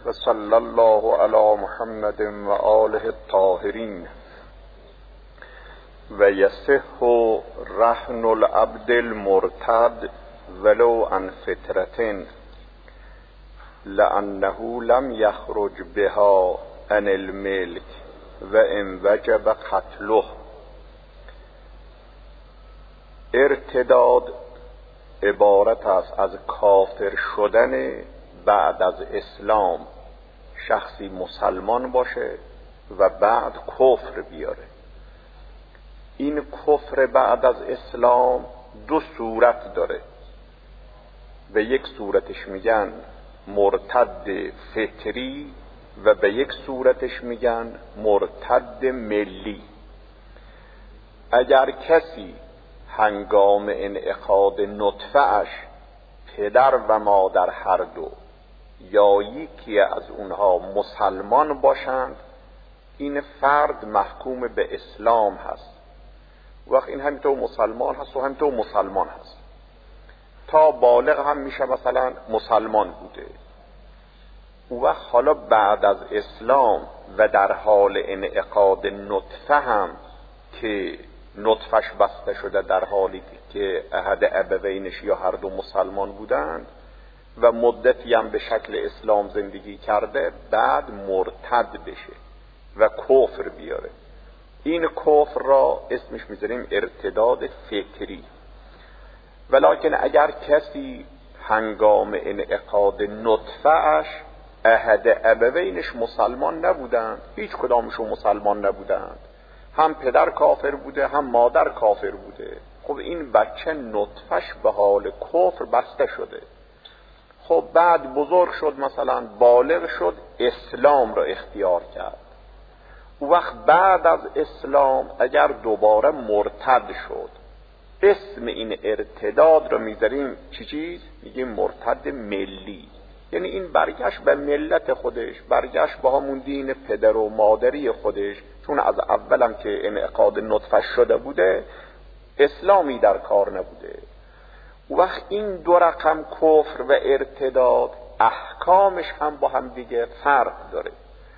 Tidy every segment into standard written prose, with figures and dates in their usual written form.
و صلی الله علی محمد و آله الطاهرین. و یصح رهن العبد المرتد ولو عن فطرة لأنه لم يخرج بها عن الملك و ان وجب قتله. ارتداد عبارت است از کافر شدن بعد از اسلام. شخصی مسلمان باشه و بعد کفر بیاره. این کفر بعد از اسلام دو صورت داره. به یک صورتش میگن مرتد فطری و به یک صورتش میگن مرتد ملی. اگر کسی هنگام انعقاد نطفه اش پدر و مادر هر دو یا یکی از اونها مسلمان باشند، این فرد محکوم به اسلام هست. وقت این همینطور مسلمان هست و همینطور مسلمان هست، تا بالغ هم میشه مثلا مسلمان بوده. او وقت حالا بعد از اسلام و در حال انعقاد نطفه هم که نطفش بسته شده در حالی که احد ابوینش یا هر دو مسلمان بودند و مدتی هم به شکل اسلام زندگی کرده، بعد مرتد بشه و کفر بیاره. این کفر را اسمش میذاریم ارتداد فطری. ولکن اگر کسی هنگام انعقاد نطفه اش احد ابوینش مسلمان نبودند، هیچ کدامشون مسلمان نبودند، هم پدر کافر بوده هم مادر کافر بوده، خب این بچه نطفش به حال کفر بسته شده. خب بعد بزرگ شد، مثلا بالغ شد، اسلام را اختیار کرد. او وقت بعد از اسلام اگر دوباره مرتد شد، اسم این ارتداد را میذاریم چیز؟ میگیم مرتد ملی. یعنی این برگشت به ملت خودش، برگشت به همون دین پدر و مادری خودش، چون از اولم که انعقاد نطفه شده بوده اسلامی در کار نبوده. وقت این دو رقم کفر و ارتداد احکامش هم با هم دیگه فرق داره.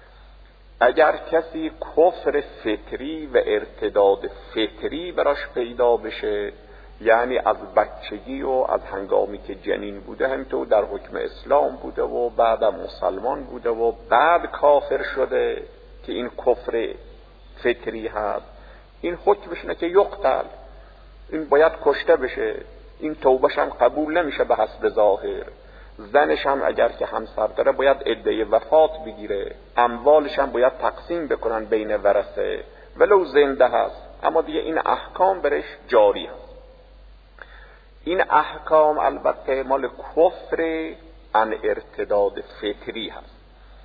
اگر کسی کفر فطری و ارتداد فطری براش پیدا بشه، یعنی از بچگی و از هنگامی که جنین بوده همینطور در حکم اسلام بوده و بعدم مسلمان بوده و بعد کافر شده که این کفر فطری هست، این حکمش اینه که یقتل، این باید کشته بشه. این توبهش هم قبول نمیشه به حسب ظاهر. زنش هم اگر که همسر داره باید عده وفات بگیره، اموالش هم باید تقسیم بکنن بین ورثه ولو زنده هست، اما دیگه این احکام برش جاری هست. این احکام البته مال کفر ان ارتداد فطری هست.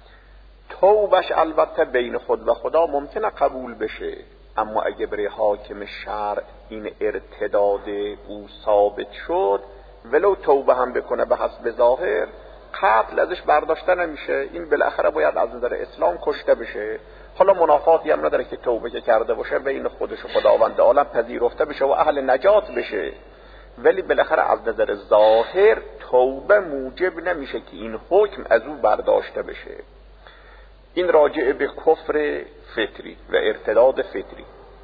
توبهش البته بین خود و خدا ممکنه قبول بشه، اما اگه بره حاکم شرع این ارتداد او ثابت شد، ولو توبه هم بکنه به حسب ظاهر، قتل ازش برداشته نمیشه. این بالاخره باید از نظر اسلام کشته بشه. حالا منافاتی هم نداره که توبه که کرده باشه بین خودش و خداوند عالم پذیرفته بشه و اهل نجات بشه، ولی بالاخره از نظر ظاهر توبه موجب نمیشه که این حکم از او برداشته بشه. این راجع به کفر فطری و ارتداد فطری.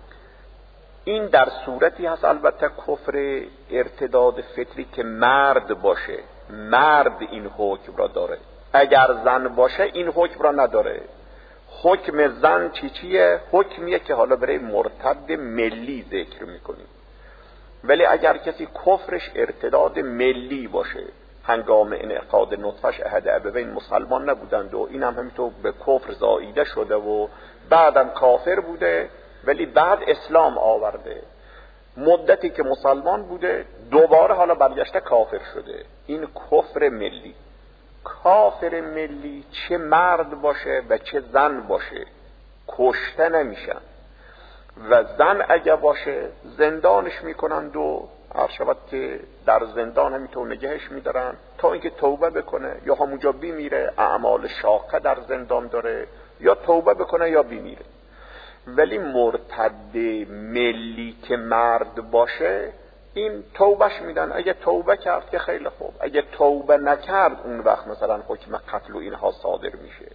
این در صورتی هست البته کفر ارتداد فطری که مرد باشه، مرد این حکم را داره. اگر زن باشه این حکم را نداره. حکم زن چیه؟ حکمیه که حالا برای مرتد ملی ذکر میکنیم. ولی اگر کسی کفرش ارتداد ملی باشه، هنگام انعقاد نطفش احد ابوین مسلمان نبودند و این هم همینطور به کفر زاییده شده و بعدم کافر بوده ولی بعد اسلام آورده، مدتی که مسلمان بوده دوباره حالا برگشته کافر شده، این کفر ملی. کافر ملی چه مرد باشه و چه زن باشه کشته نمیشن، و زن اگه باشه زندانش میکنند و هر شود که در زندان همینطور نگهش میدارن تا اینکه توبه بکنه، یا همونجا بیمیره، اعمال شاقه در زندان داره، یا توبه بکنه یا بیمیره. ولی مرتد ملی که مرد باشه این توبهش میدن. اگه توبه کرد که خیلی خوب، اگه توبه نکرد اون وقت مثلا حکم قتل و اینها صادر میشه.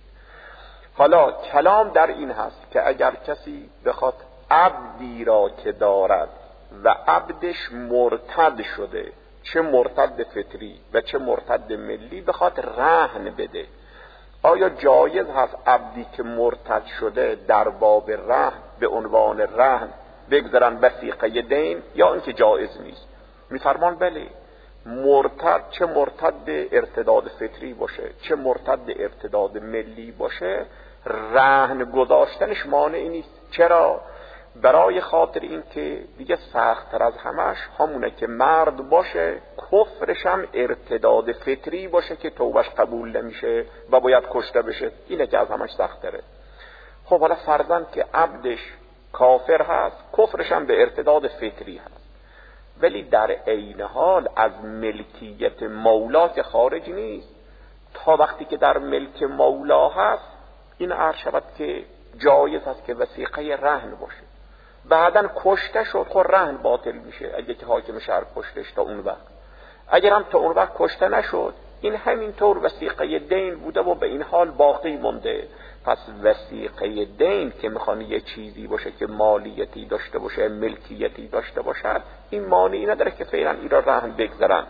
حالا کلام در این هست که اگر کسی بخواد عبدی را که دارد و عبدش مرتد شده، چه مرتد فطری و چه مرتد ملی، بخواد رهن بده، آیا جایز هست عبدی که مرتد شده در باب رهن به عنوان رهن بگذارن وثیقه دین، یا اینکه جایز نیست؟ میفرمان بله، مرتد چه مرتد ارتداد فطری باشه چه مرتد ارتداد ملی باشه، رهن گذاشتنش مانعی نیست. چرا؟ برای خاطر این که دیگه سخت‌تر از همش همونه که مرد باشه، کفرش هم ارتداد فطری باشه که توبهش قبول نمیشه و باید کشته بشه، اینه که از همش سخت‌تره. خب حالا فرضاً که عبدش کافر هست، کفرش هم به ارتداد فطری هست، ولی در عین حال از ملکیت مولا که خارج نیست. تا وقتی که در ملک مولا هست، این عرض شود که جایز هست که وثیقه رهن باشه. بعدن کشته شد، خب رهن باطل میشه اگه که حاکم شهر کشتش تا اون وقت. اگر هم تا اون وقت کشته نشد، این همینطور وثیقه دین بوده و به این حال باقی مونده. پس وثیقه دین که میخوان یه چیزی باشه که مالیتی داشته باشه، ملکیتی داشته باشد، این مانعی نداره که فعلا این را رهن بگذارن.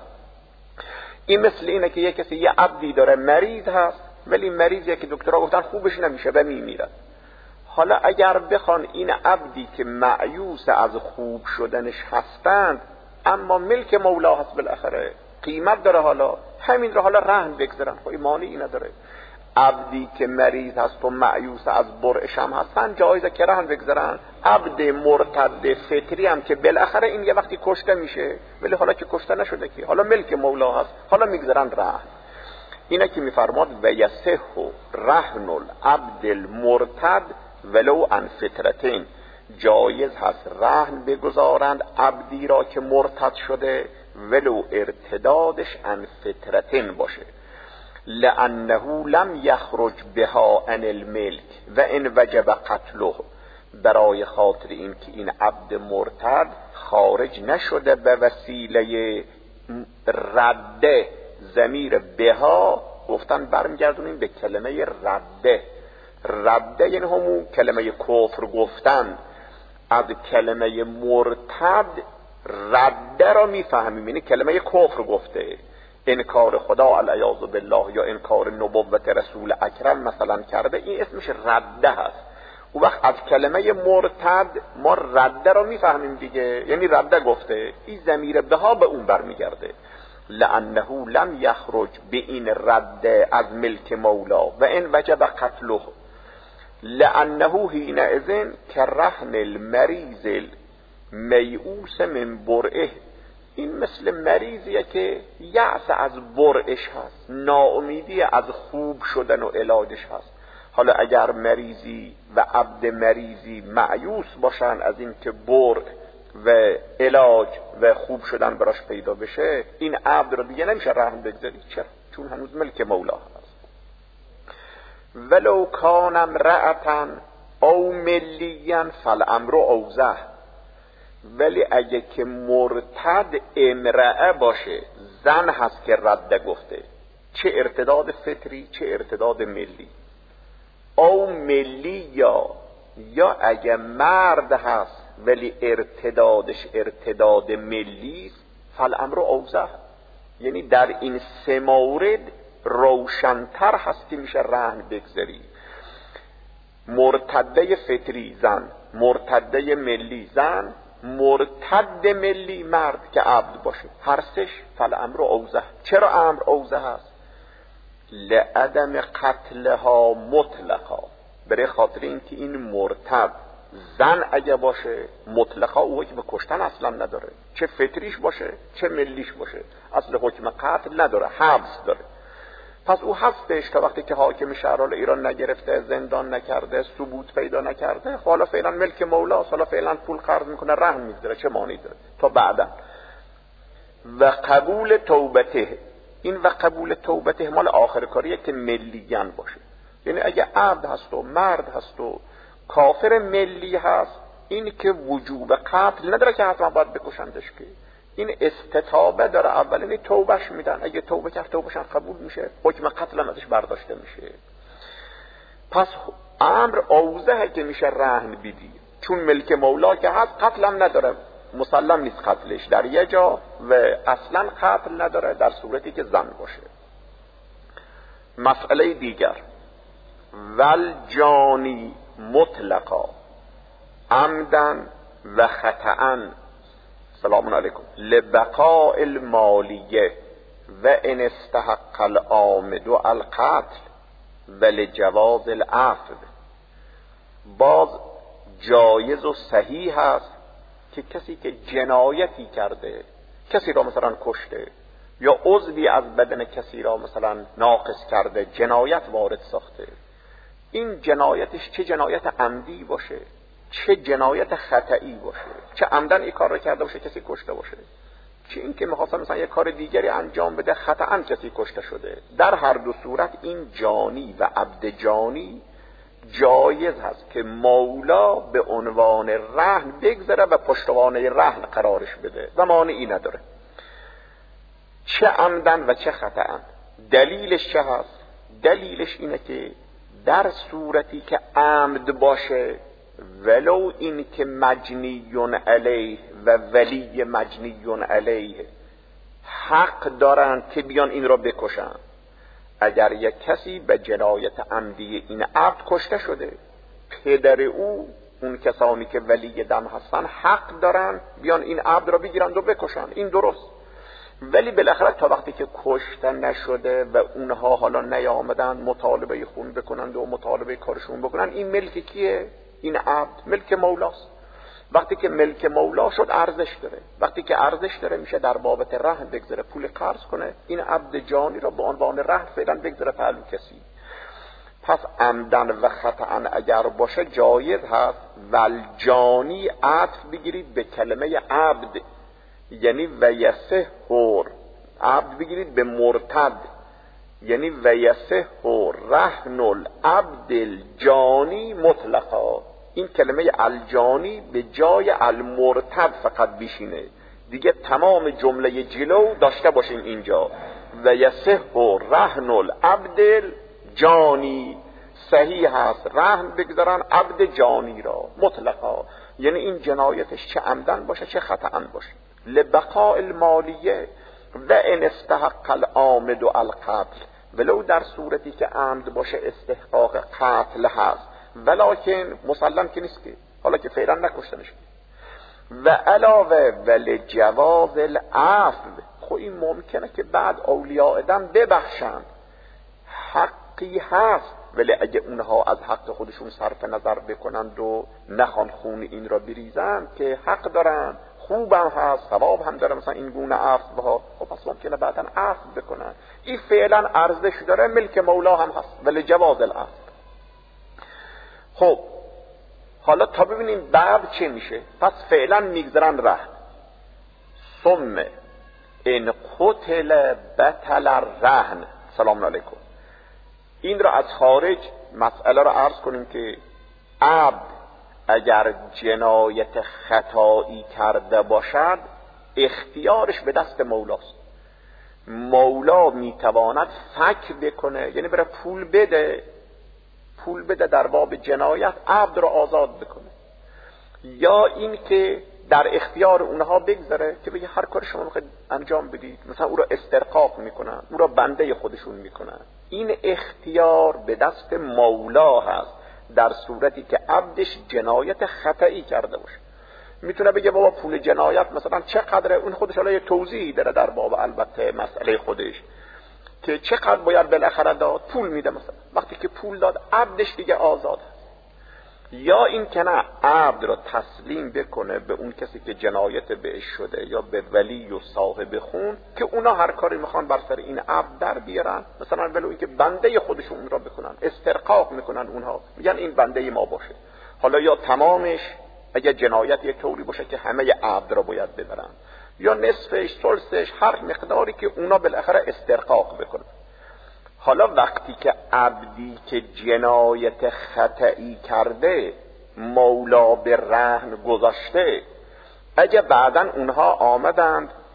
این مثل اینه که یه کسی یه عبدی داره مریض هست، ولی مریضیه که دکترها گفتن خوبش نمیشه و میمیره. حالا اگر بخوان این عبدی که مایوس از خوب شدنش هستند، اما ملک مولا هست بالاخره، قیمت داره، حالا همین را حالا رهن بگذارن، خب مانعی نداره. عبدی که مریض هست و مایوس از برعش هم هستن، جایزه که رهن بگذارن. عبد مرتد فطری هم که بالاخره این یه وقتی کشته میشه، ولی حالا که کشته نشده که حالا ملک مولا هست، حالا میگذارن رهن. اینه که میفرماد و یصح رهن العبد المرتد ولو عن فطرتین، جایز هست رهن بگذارند عبدی را که مرتد شده ولو ارتدادش عن فطرتین باشه، لانه لم یخرج بها عن الملک و ان وجب قتله، برای خاطر این که این عبد مرتد خارج نشده به وسیله رده. ضمیر بها گفتن برمیگردونیم به کلمه رده. رده یعنی همون کلمه کفر گفتن. از کلمه مرتد رده را میفهمیم، یعنی کلمه کفر گفته، انکار خدا علیاذ بالله یا انکار نبوت رسول اکرم مثلا کرده، این اسمش رده هست. اون وقت از کلمه مرتد ما رده را میفهمیم دیگه، یعنی رده گفته، این ضمیر بها به اون برمیگرده. لانه لم یخرج به این رده از ملک مولا و ان وجب قتله، لانه حینئذ کرهن المریض المیؤوس من برئه، این مثل مریضیه که یأس از برعش هست، ناامیدی از خوب شدن و علاجش هست. حالا اگر مریضی و عبد مریضی مایوس باشن از این که برع و علاج و خوب شدن براش پیدا بشه، این عبد رو دیگه نمیشه رهن بگذاری. چرا؟ چون هنوز ملک مولا هست. ولو کان امرأة او ملیا فالامر اوضح، ولی اگه که مرتد امرأه باشه، زن هست که رده گفته، چه ارتداد فطری چه ارتداد ملی، او ملی یا اگه مرد هست ولی ارتدادش ارتداد ملی، فالامر اوضح، یعنی در این سه مورد روشن‌تر هست که میشه رهن بگذاری. مرتده فطری زن، مرتده ملی زن، مرتد ملی مرد که عبد باشه، هر سش فالامر اوضح. چرا امر اوضح است؟ لعدم قتلها مطلقا، برای خاطر این که این مرتد زن اگه باشه مطلقا او حکم کشتن اصلا نداره، چه فطریش باشه چه ملیش باشه، اصل حکم قتل نداره، حبس داره. پس او هستش تا وقتی که حاکم شهرال ایران نگرفته، زندان نکرده، ثبوت پیدا نکرده، حالا فعلا ملک مولاست، حالا فعلا پول قرض میکنه رهن میگذاره، چه مانعی داره تا بعدا. و قبول توبته، این و قبول توبته مال آخر کاریه که ملیان باشه، یعنی اگه عبد هست و مرد هست و کافر ملی هست، این که وجوب قتل نداره که حتما باید بکشندش، که این استتابه داره. اولین توبهش میدن، اگه توبه کرد توبهشان قبول میشه، حکم قتل هم ازش برداشته میشه. پس امر اوضحه که میشه رهن بدی، چون ملک مولا که هست قتل هم نداره، مسلم نیست قتلش در یه جا، و اصلا قتل نداره در صورتی که زن باشه. مسئله دیگر، والجانی مطلقا عمدن و خطأن، سلام علیکم، لبقاء المالیه و ان استحق العامد القتل و لجواز العفو. باز جایز و صحیح است که کسی که جنایتی کرده، کسی را مثلا کشته یا عضوی از بدن کسی را مثلا ناقص کرده، جنایت وارد ساخته، این جنایتش چه جنایت عمدی باشه، چه جنایت خطئی باشه، چه عمدن این کار را کرده باشه کسی کشته باشه، چه این که می‌خواد مثلا یک کار دیگری انجام بده خطأً کسی کشته شده، در هر دو صورت این جانی و عبد جانی جایز هست که مولا به عنوان رهن بگذره و پشتوانه رهن قرارش بده و مانعی نداره، چه عمدن و چه خطأً. دلیلش چه هست؟ دلیلش اینه که در صورتی که عمد باشه، ولو این که مجنیون علیه و ولی مجنیون علیه حق دارن که بیان این را بکشن، اگر یک کسی به جنایت عمدی این عبد کشته شده، پدر او، اون کسانی که ولی دم هستن حق دارن بیان این عبد را بگیرند و بکشن، این درست. ولی بالاخره تا وقتی که کشته نشده و اونها حالا نیامدن مطالبه خون بکنند و مطالبه کارشون بکنن، این ملک کیه؟ این عبد ملک مولاست. وقتی که ملک مولا شد ارزش داره، وقتی که ارزش داره میشه در بابت رهن بگذره، پول قرض کنه، این عبد جانی را به عنوان رهن فعلا بگذره پهلو کسی. پس عمدن و خطأن اگر باشه جایز هست. والجانی عطف بگیرید به کلمه عبد، یعنی ویسه هور، عبد بگیرید به مرتد، یعنی ویسه هور رهن العبد الجانی مطلقا. این کلمه الجانی به جای المرتد فقط بشینه دیگه، تمام جمله جلو داشته باشیم اینجا. ویسه هور رهن العبد الجانی، صحیح هست رهن بگذارن عبد جانی را مطلقا، یعنی این جنایتش چه عمدن باشه چه خطأن باشه. لبقاء المالیه و ان استحق العامد القتل، ولو در صورتی که عمد باشه استحقاق قتل هست، ولکن مسلم که نیست که، حالا که فعلا نکشته میشه. و علاوه ولجواز العفو، خب این ممکنه که بعد اولیاء ادم ببخشند، حقی هست، ولی اگه اونها از حق خودشون صرف نظر بکنند و نخوان خون این را بریزند که حق دارن، خوب هم هست، ثواب هم داره مثلا این گونه عفو ها، خب پس ممکنه بعداً عفو بکنن، این فعلا ارزش داره، ملک مولا هم هست، ولی جواز العفو. خب حالا تا ببینیم بعد چه میشه. پس فعلا میگذرن رهن. ثم ان قتل بطل الرهن، سلام علیکم. این را از خارج مسئله را عرض کنیم که عبد اگر جنایت خطایی کرده باشد اختیارش به دست مولاست. مولا میتواند فک بکنه، یعنی بره پول بده در باب جنایت عبد را آزاد بکنه، یا این که در اختیار اونها بگذاره که بگه هر کار شما میخواید انجام بدید، مثلا او را استرقاق میکنن، او را بنده خودشون میکنن. این اختیار به دست مولا هست در صورتی که عبدش جنایت خطایی کرده باشه. میتونه بگه بابا پول جنایت مثلا چقدره، اون خودش حالا یه توضیحی داره در باب البته مسئله خودش که چقدر باید بالاخره داد، پول میده مثلا، وقتی که پول داد عبدش دیگه آزاد هست. یا این که نه، عبد را تسلیم بکنه به اون کسی که جنایت بهش شده یا به ولی و صاحب خون که اونا هر کاری میخوان بر سر این عبد در بیارن، مثلا ولو این که بنده خودشون را بکنن، استرقاق میکنن، اونها میگن این بنده ما باشه. حالا یا تمامش اگه جنایت یک طوری باشه که همه عبد را باید ببرن، یا نصفش، ثلثش، هر مقداری که اونا بالاخره استرقاق بکنن. حالا وقتی که عبدی که جنایت خطئی کرده مولا به رهن گذاشته، اگه بعدن اونها آمدند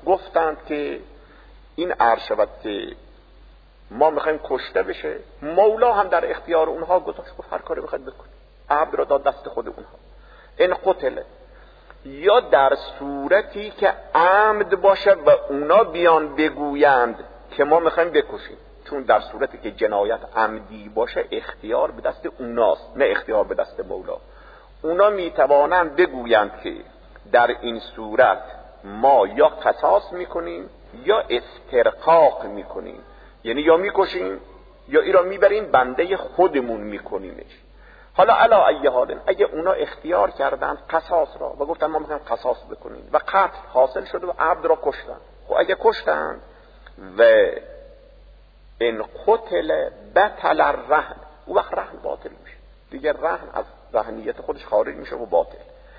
گفتند که این عرض شود که ما میخوایم کشته بشه، مولا هم در اختیار اونها گذاشت، گفت هر کاری بخواید بکنید، عبد را داد دست خود اونها. این قتله، یا در صورتی که عمد باشه و اونا بیان بگویند که ما میخوایم بکشیم، چون در صورتی که جنایت عمدی باشه اختیار به دست اوناست نه اختیار به دست مولا. اونا میتوانند بگویند که در این صورت ما یا قصاص میکنیم یا استرقاق میکنیم، یعنی یا میکشیم یا ای را میبریم بنده خودمون میکنیمش. حالا علا ای حال، اگه اونا اختیار کردند قصاص را و گفتن ما میخوایم قصاص بکنیم و قتل حاصل شده و عبد را کشتن، خب اگه کشتند و ان قتل بطل الرهن، او وقت رهن باطل میشه دیگه، رهن از رهنیت خودش خارج میشه و باطل.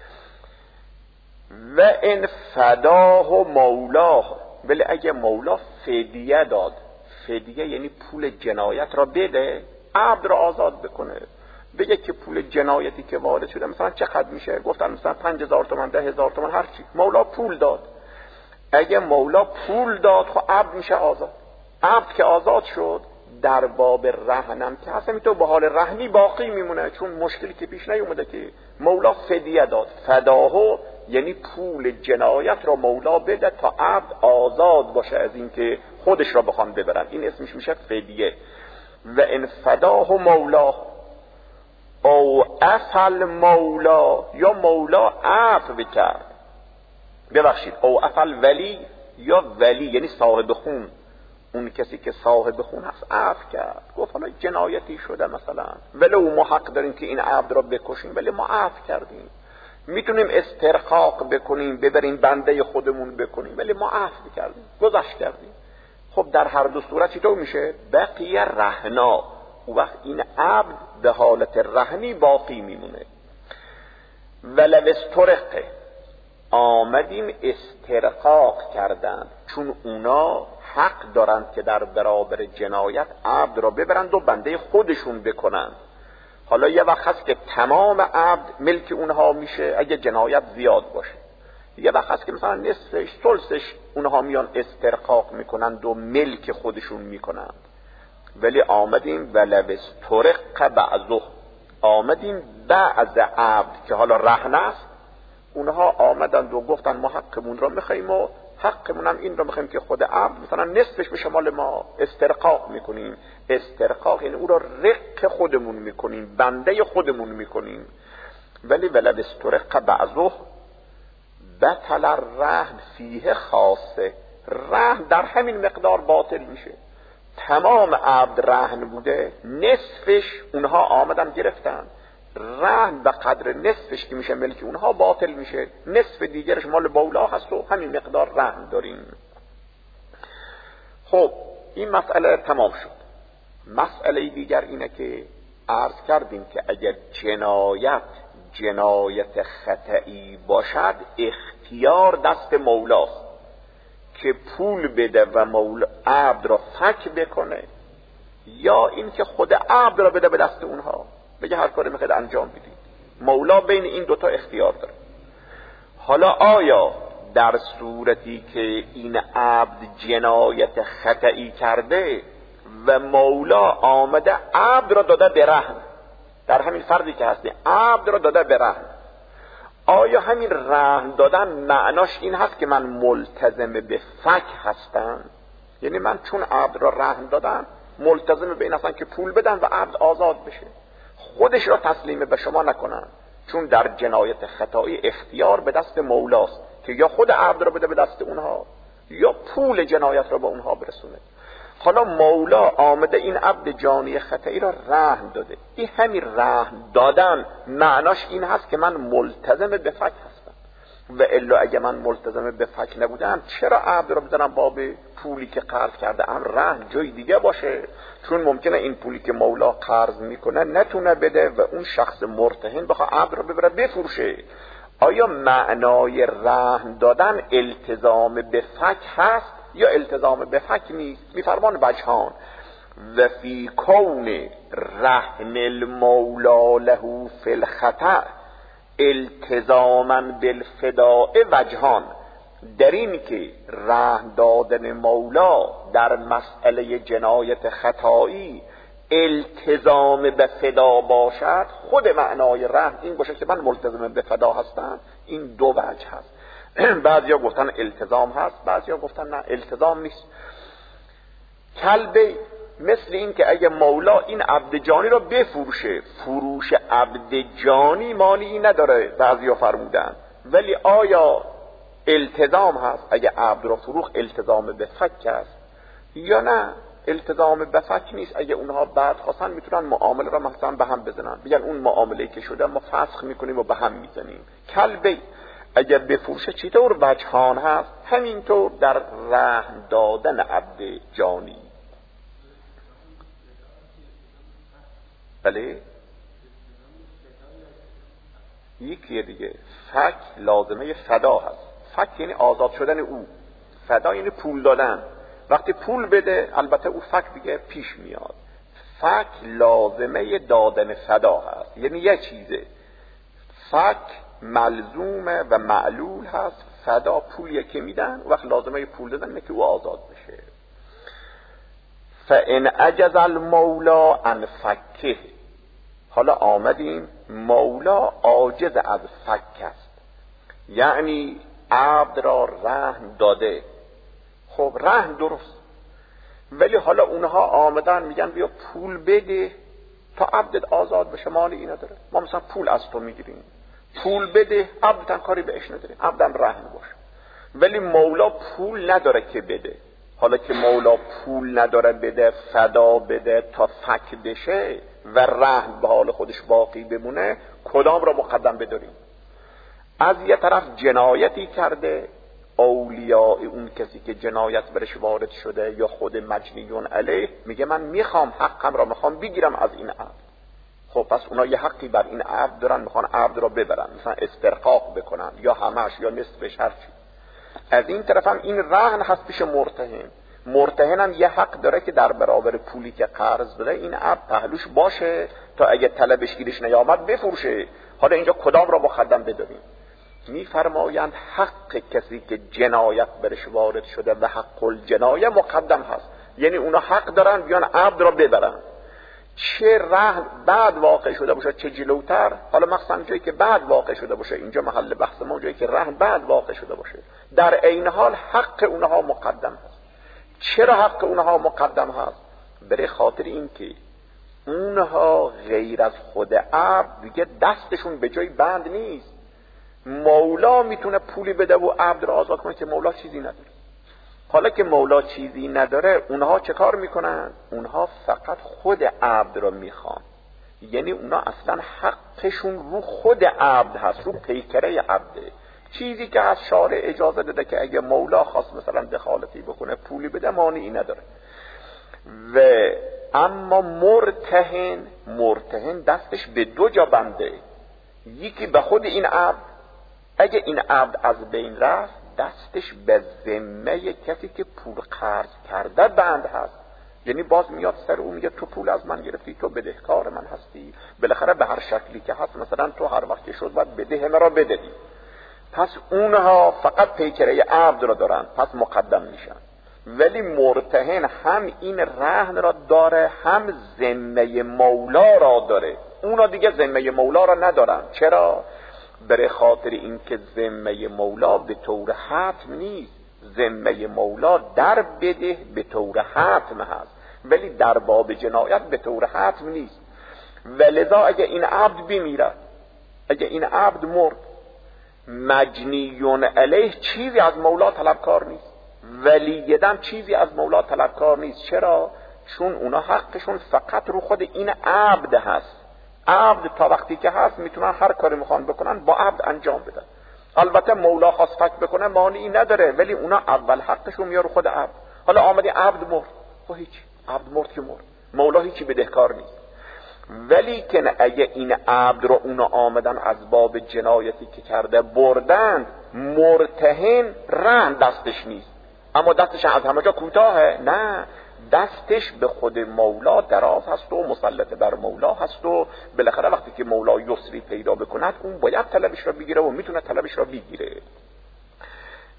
و ان فداه و مولاه، ولی اگه مولا فدیه داد، فدیه یعنی پول جنایت را بده، عبد را آزاد بکنه، بگه که پول جنایتی که وارد شده مثلا چقدر میشه، گفتن مثلا 5000 تومان 10000 تومان هر چی، مولا پول داد. اگه مولا پول داد خب عبد میشه آزاد. عبد که آزاد شد در باب رهنم که اصلا تو به حال رهنی باقی میمونه، چون مشکلی که پیش نیومده که مولا فدیه داد. فداهو یعنی پول جنایت را مولا بده تا عبد آزاد باشه از این که خودش را بخوان ببرن، این اسمش میشه فدیه. و ان فداه مولا او افل مولا، یا مولا عفو کرد، ببخشید او افل ولی، یا ولی یعنی صاحب خون، اون کسی که صاحب خون هست عفو کرد، گفت حالا جنایتی شده مثلا ولو ما حق داریم که این عبد را بکشیم ولی ما عفو کردیم، میتونیم استرقاق بکنیم ببریم بنده خودمون بکنیم ولی ما عفو کردیم گذشت کردیم. خب در هر دو صورت چطور میشه؟ بقیه رهنا، او وقت این عبد به حالت رهنی باقی میمونه. ولو استرقه، آمدیم استرقاق کردند، چون اونا حق دارند که در برابر جنایت عبد را ببرند و بنده خودشون بکنند. حالا یه وقت هست که تمام عبد ملک اونها میشه اگه جنایت زیاد باشه، یه وقت هست که مثلا نصفش ثلثش اونها میان استرقاق میکنند و ملک خودشون میکنند. ولی آمدیم ولو استرق بعضه، آمدیم بعض عبد که حالا رهن است، اونها آمدند و گفتن ما حقمون را میخواییم و حقمون هم این را میخواییم که خود عبد مثلا نصفش به شمال ما، استرقاق میکنیم. استرقاق یعنی او را رق خودمون میکنیم، بنده خودمون میکنیم. ولی ولو استرق بعضه بطل الرهن فیه خاصه، رهن در همین مقدار باطل میشه. تمام عبد رهن بوده، نصفش اونها آمدن گرفتن، رهن به قدر نصفش که میشه ملک اونها باطل میشه، نصف دیگرش مال مولا هست و همین مقدار رهن داریم. خب این مسئله تمام شد. مسئله دیگر اینه که عرض کردیم که اگر جنایت خطئی باشد اختیار دست مولاست که پول بده و مولا عبد را فک بکنه، یا این که خود عبد را بده به دست اونها بگه هر کاری میخواید انجام بدید. مولا بین این دوتا اختیار داره. حالا آیا در صورتی که این عبد جنایت خطئی کرده و مولا آمده عبد را داده به رهن، در همین فردی که هستی عبد را داده به رهن، آیا همین رهن دادن معناش این هست که من ملتزم به فک هستم؟ یعنی من چون عبد را رهن دادم ملتزم به این هستم که پول بدن و عبد آزاد بشه، خودش را تسلیم به شما نکنن، چون در جنایت خطایی اختیار به دست مولاست که یا خود عبد را بده به دست اونها یا پول جنایت را به اونها برسونه. حالا مولا آمده این عبد جانی خطایی را رهن داده، این همین رهن دادن معناش این هست که من ملتزم به فک هستم، و الا اگه من ملتزم به فک نبودم چرا عبد را بزنم باب پولی که قرض کرده ام رهن جای دیگه باشه؟ چون ممکنه این پولی که مولا قرض میکنه نتونه بده و اون شخص مرتهن بخواد عبد را ببره بفروشه. آیا معنای رهن دادن التزام به فک هست یا التزام به فک نیست؟ میفرمان وجهان و فی کون رهن المولا له فی الخطأ التزاما بالفداء وجهان. در این که رهن دادن مولا در مسئله جنایت خطایی التزام به فدا باشد، خود معنای رهن این باشه که من ملتزم به فدا هستم، این دو وجه هست. بعضیا گفتن التزام هست، بعضیا گفتن نه التزام نیست. کلبه مثل این که اگه مولا این عبد جانی رو بفروشه، فروش عبد جانی مانعی نداره بعضیا فرمودن، ولی آیا التزام هست اگه عبد رو فروخت التزام به فک هست یا نه؟ التزام به فک نیست. اگه اونها بعد خواستن میتونن معامله رو مثلا به هم بزنن، بگن اون معامله که شده ما فسخ میکنیم و به هم میزنیم. کلبه اگر بفروشه چطور وجهان هست، همینطور در رهن دادن عبد جانی. بله یکیه دیگه. فک لازمه فدا هست. فک یعنی آزاد شدن او، فدا یعنی پول دادن. وقتی پول بده البته او فک دیگه پیش میاد. فک لازمه دادن فدا هست، یعنی یه چیزه. فک ملزومه و معلول هست، فدا پولیه که میدن، وقت لازمه پول دادن اینه که او آزاد بشه. فان عجز المولا عن فکه، حالا آمدیم مولا عاجز از فک است، یعنی عبد را رهن داده. خب رهن درست، ولی حالا اونها آمدن میگن بیا پول بده تا عبدت آزاد بشه، مانعی نداره. ما مثلا پول از تو میگیریم، پول بده، عبدتن کاری بهش نداریم، عبدم رهن باشه. ولی مولا پول نداره که بده. حالا که مولا پول نداره بده، فدا بده تا فک بشه و رهن به حال خودش باقی بمونه، کدام را مقدم بداریم؟ از یه طرف جنایتی کرده، اولیاء اون کسی که جنایت برش وارد شده یا خود مجنیون علیه میگه من میخوام حقم را میخوام بگیرم از این عبد. خب پس اونا یه حقی بر این عبد دارن، میخوان عبد را ببرن، مثلا استرقاق بکنن یا همش یا نصفش هرچی. از این طرف هم این رهن هست پیش مرتهن. مرتهن هم یه حق داره که در برابر پولی که قرض داره این عبد پهلوش باشه تا اگه طلبش گیرش نیامد بفروشه. حالا اینجا کدام را مقدم بداریم؟ میفرمایند حق کسی که جنایت برش وارد شده و حق الجنایه مقدم هست، یعنی اونا حق دارن بیان عبد را ببرن، چه رهن بعد واقع شده باشه چه جلوتر. حالا مخصوصا جایی که بعد واقع شده باشه، اینجا محل بحث ما جایی که رهن بعد واقع شده باشه، در عین حال حق اونها مقدم هست. چرا حق اونها مقدم هست؟ برای خاطر این که اونها غیر از خود عبد دیگه دستشون به جای بند نیست. مولا میتونه پولی بده و عبد را آزاد کنه که مولا چیزی نداره. حالا که مولا چیزی نداره، اونها چه کار میکنن؟ اونها فقط خود عبد را میخوان، یعنی اونها اصلا حقشون رو خود عبد هست، رو پیکره عبده. چیزی که از شارع اجازه داده که اگه مولا خواست مثلا دخالتی بکنه پولی بده، مانعی نداره. و اما مرتهن دستش به دو جا بنده، یکی به خود این عبد، اگه این عبد از بین رفت دستش به ذمه کسی که پول قرض کرده بند هست، یعنی باز میاد سر اون میگه تو پول از من گرفتی، تو بدهکار من هستی، بالاخره به هر شکلی که هست مثلا تو هر وقت که شد باید بده مرا بدهی. پس اونها فقط پیکره عبد را دارن، پس مقدم میشن. ولی مرتهن هم این رهن را داره، هم ذمه مولا را داره. اونا دیگه ذمه مولا را ندارن. چرا؟ برای خاطر اینکه ذمه مولا به طور حتم نیست. ذمه مولا در بده به طور حتم هست، ولی در باب جنایت به طور حتم نیست. ولذا اگه این عبد بمیره، اگه این عبد مرد، مجنیون علیه چیزی از مولا طلبکار نیست، ولی دم چیزی از مولا طلبکار نیست. چرا؟ چون اونا حقشون فقط رو خود این عبد هست. عبد تا وقتی که هست میتونن هر کاری میخوان بکنن با عبد انجام بدن. البته مولا خواست فک بکنه مانعی نداره، ولی اونا اول حقشون میاره خود عبد. حالا آمده عبد مرد، خب هیچ، عبد مرد که مرد، مولا هیچی بدهکار نیست. ولی که اگه این عبد رو اونا آمدن از باب جنایتی که کرده بردن، مرتهن رهن دستش نیست، اما دستش از همه جا کوتاهه. نه، دستش به خود مولا دراز هست و مسلط بر مولا هست و بالاخره وقتی که مولا یسری پیدا بکند اون باید طلبش را بگیره و میتونه طلبش را بگیره.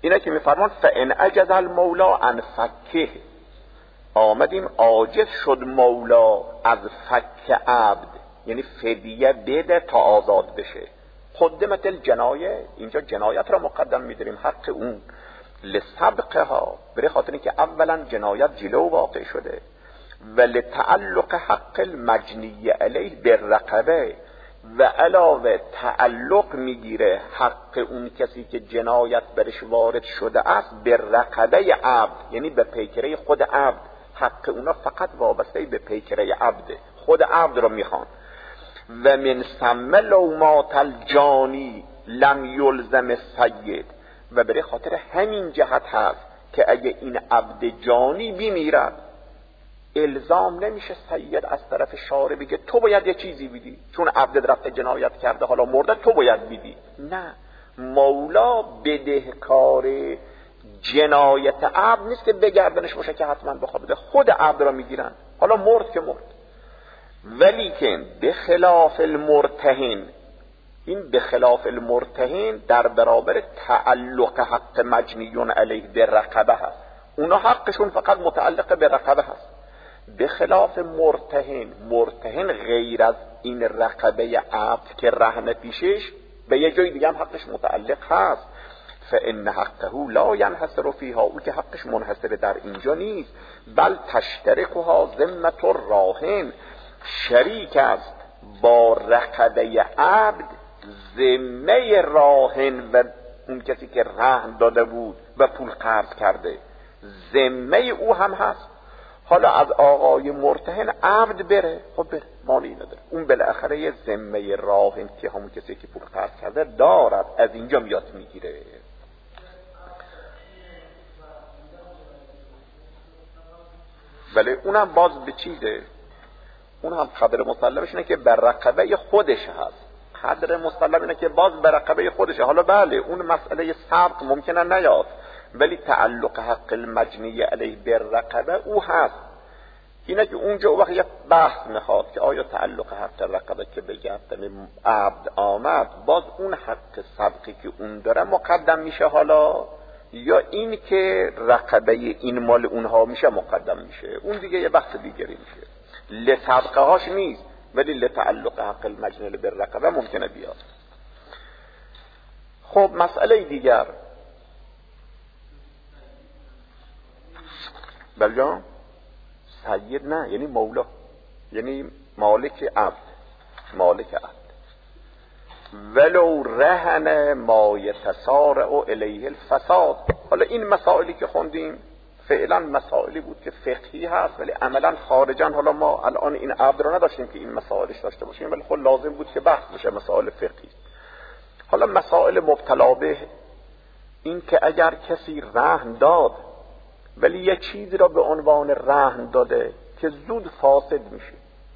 اینه که میفرمان فان عجز المولا عن فکه، آمدیم عاجز شد مولا از فک عبد، یعنی فدیه بده تا آزاد بشه. قدمت الجنایه، اینجا جنایت را مقدم میداریم حق اون، لسبقها، برای خاطر اینکه اولا جنایت جلو واقع شده، و لتعلق حق المجنی علیه بالرقبه، و علاوه تعلق میگیره حق اون کسی که جنایت برش وارد شده است به رقبه عبد، یعنی به پیکره خود عبد. حق اونا فقط وابسته به پیکره عبده، خود عبد رو میخوان. و من ثم لو مات الجانی لم یلزم السید، و برای خاطر همین جهت هست که اگه این عبد جانی بمیرد الزام نمیشه سید از طرف شارع بگه تو باید یه چیزی بدی، چون عبد رفته جنایت کرده حالا مرده تو باید بدی. نه، مولا بدهکار جنایت عبد نیست که بگردنش باشه که حتما بخواد بده، خود عبد را میگیرن، حالا مرد که مرد. ولی که به خلاف المرتهن، این به خلاف المرتهن در برابر تعلق حق مجنیون علیه به رقبه هست، اونا حقشون فقط متعلق به رقبه هست. به خلاف مرتهن، مرتهن غیر از این رقبه عبد که رهن پیشش به یه جای دیگه هم حقش متعلق هست. فإن حقه لا ينحصر فيها، او که حقش منحصر در اینجا نیست، بل تشترکها ذمة الراهن، شریک است با رقبه عبد ذمه راهن و اون کسی که رهن داده بود و پول قرض کرده، ذمه او هم هست. حالا از آقای مرتهن عبد بره، خب بره، مالی نداره، اون بالاخره یه ذمه راهن که همون کسی که پول قرض کرده دارد، از اینجا میاد میگیره. بله اونم باز به چیزه، اون هم قدر مسلمش اینه که بر رقبه خودش هست، قدر مسلم اینه که باز بر رقبه خودشه. حالا بله اون مسئله سبق ممکنه نیاد، ولی تعلق حق المجنی علیه بر رقبه او هست. اینه که اونجا وقت یک بحث میخواد که آیا تعلق حق رقبه که به گردن عبد آمد باز اون حق سبقی که اون داره مقدم میشه حالا، یا این که رقبه این مال اونها میشه مقدم میشه، اون دیگه یه بحث دیگری میشه. لسبقه هاش نیست، ولی لتعلق حق المجنی بر رقبه ممکنه بیاد. خب مسئله دیگر، بله سید نه، یعنی مولا، یعنی مالک عبد، مالک عبد. ولو رهن ما یتسارع الیه الفساد. حالا این مسائلی که خوندیم فعلا مسائلی بود که فقهی هست، ولی عملا خارجا حالا ما الان این عبد رو نداشتیم که این مسائلش داشته باشیم، ولی خب لازم بود که بحث بشه مسائل فقهی. حالا مسائل مبتلا به این که اگر کسی رهن داد ولی یه چیزی را به عنوان رهن داده که زود فاسد میشه،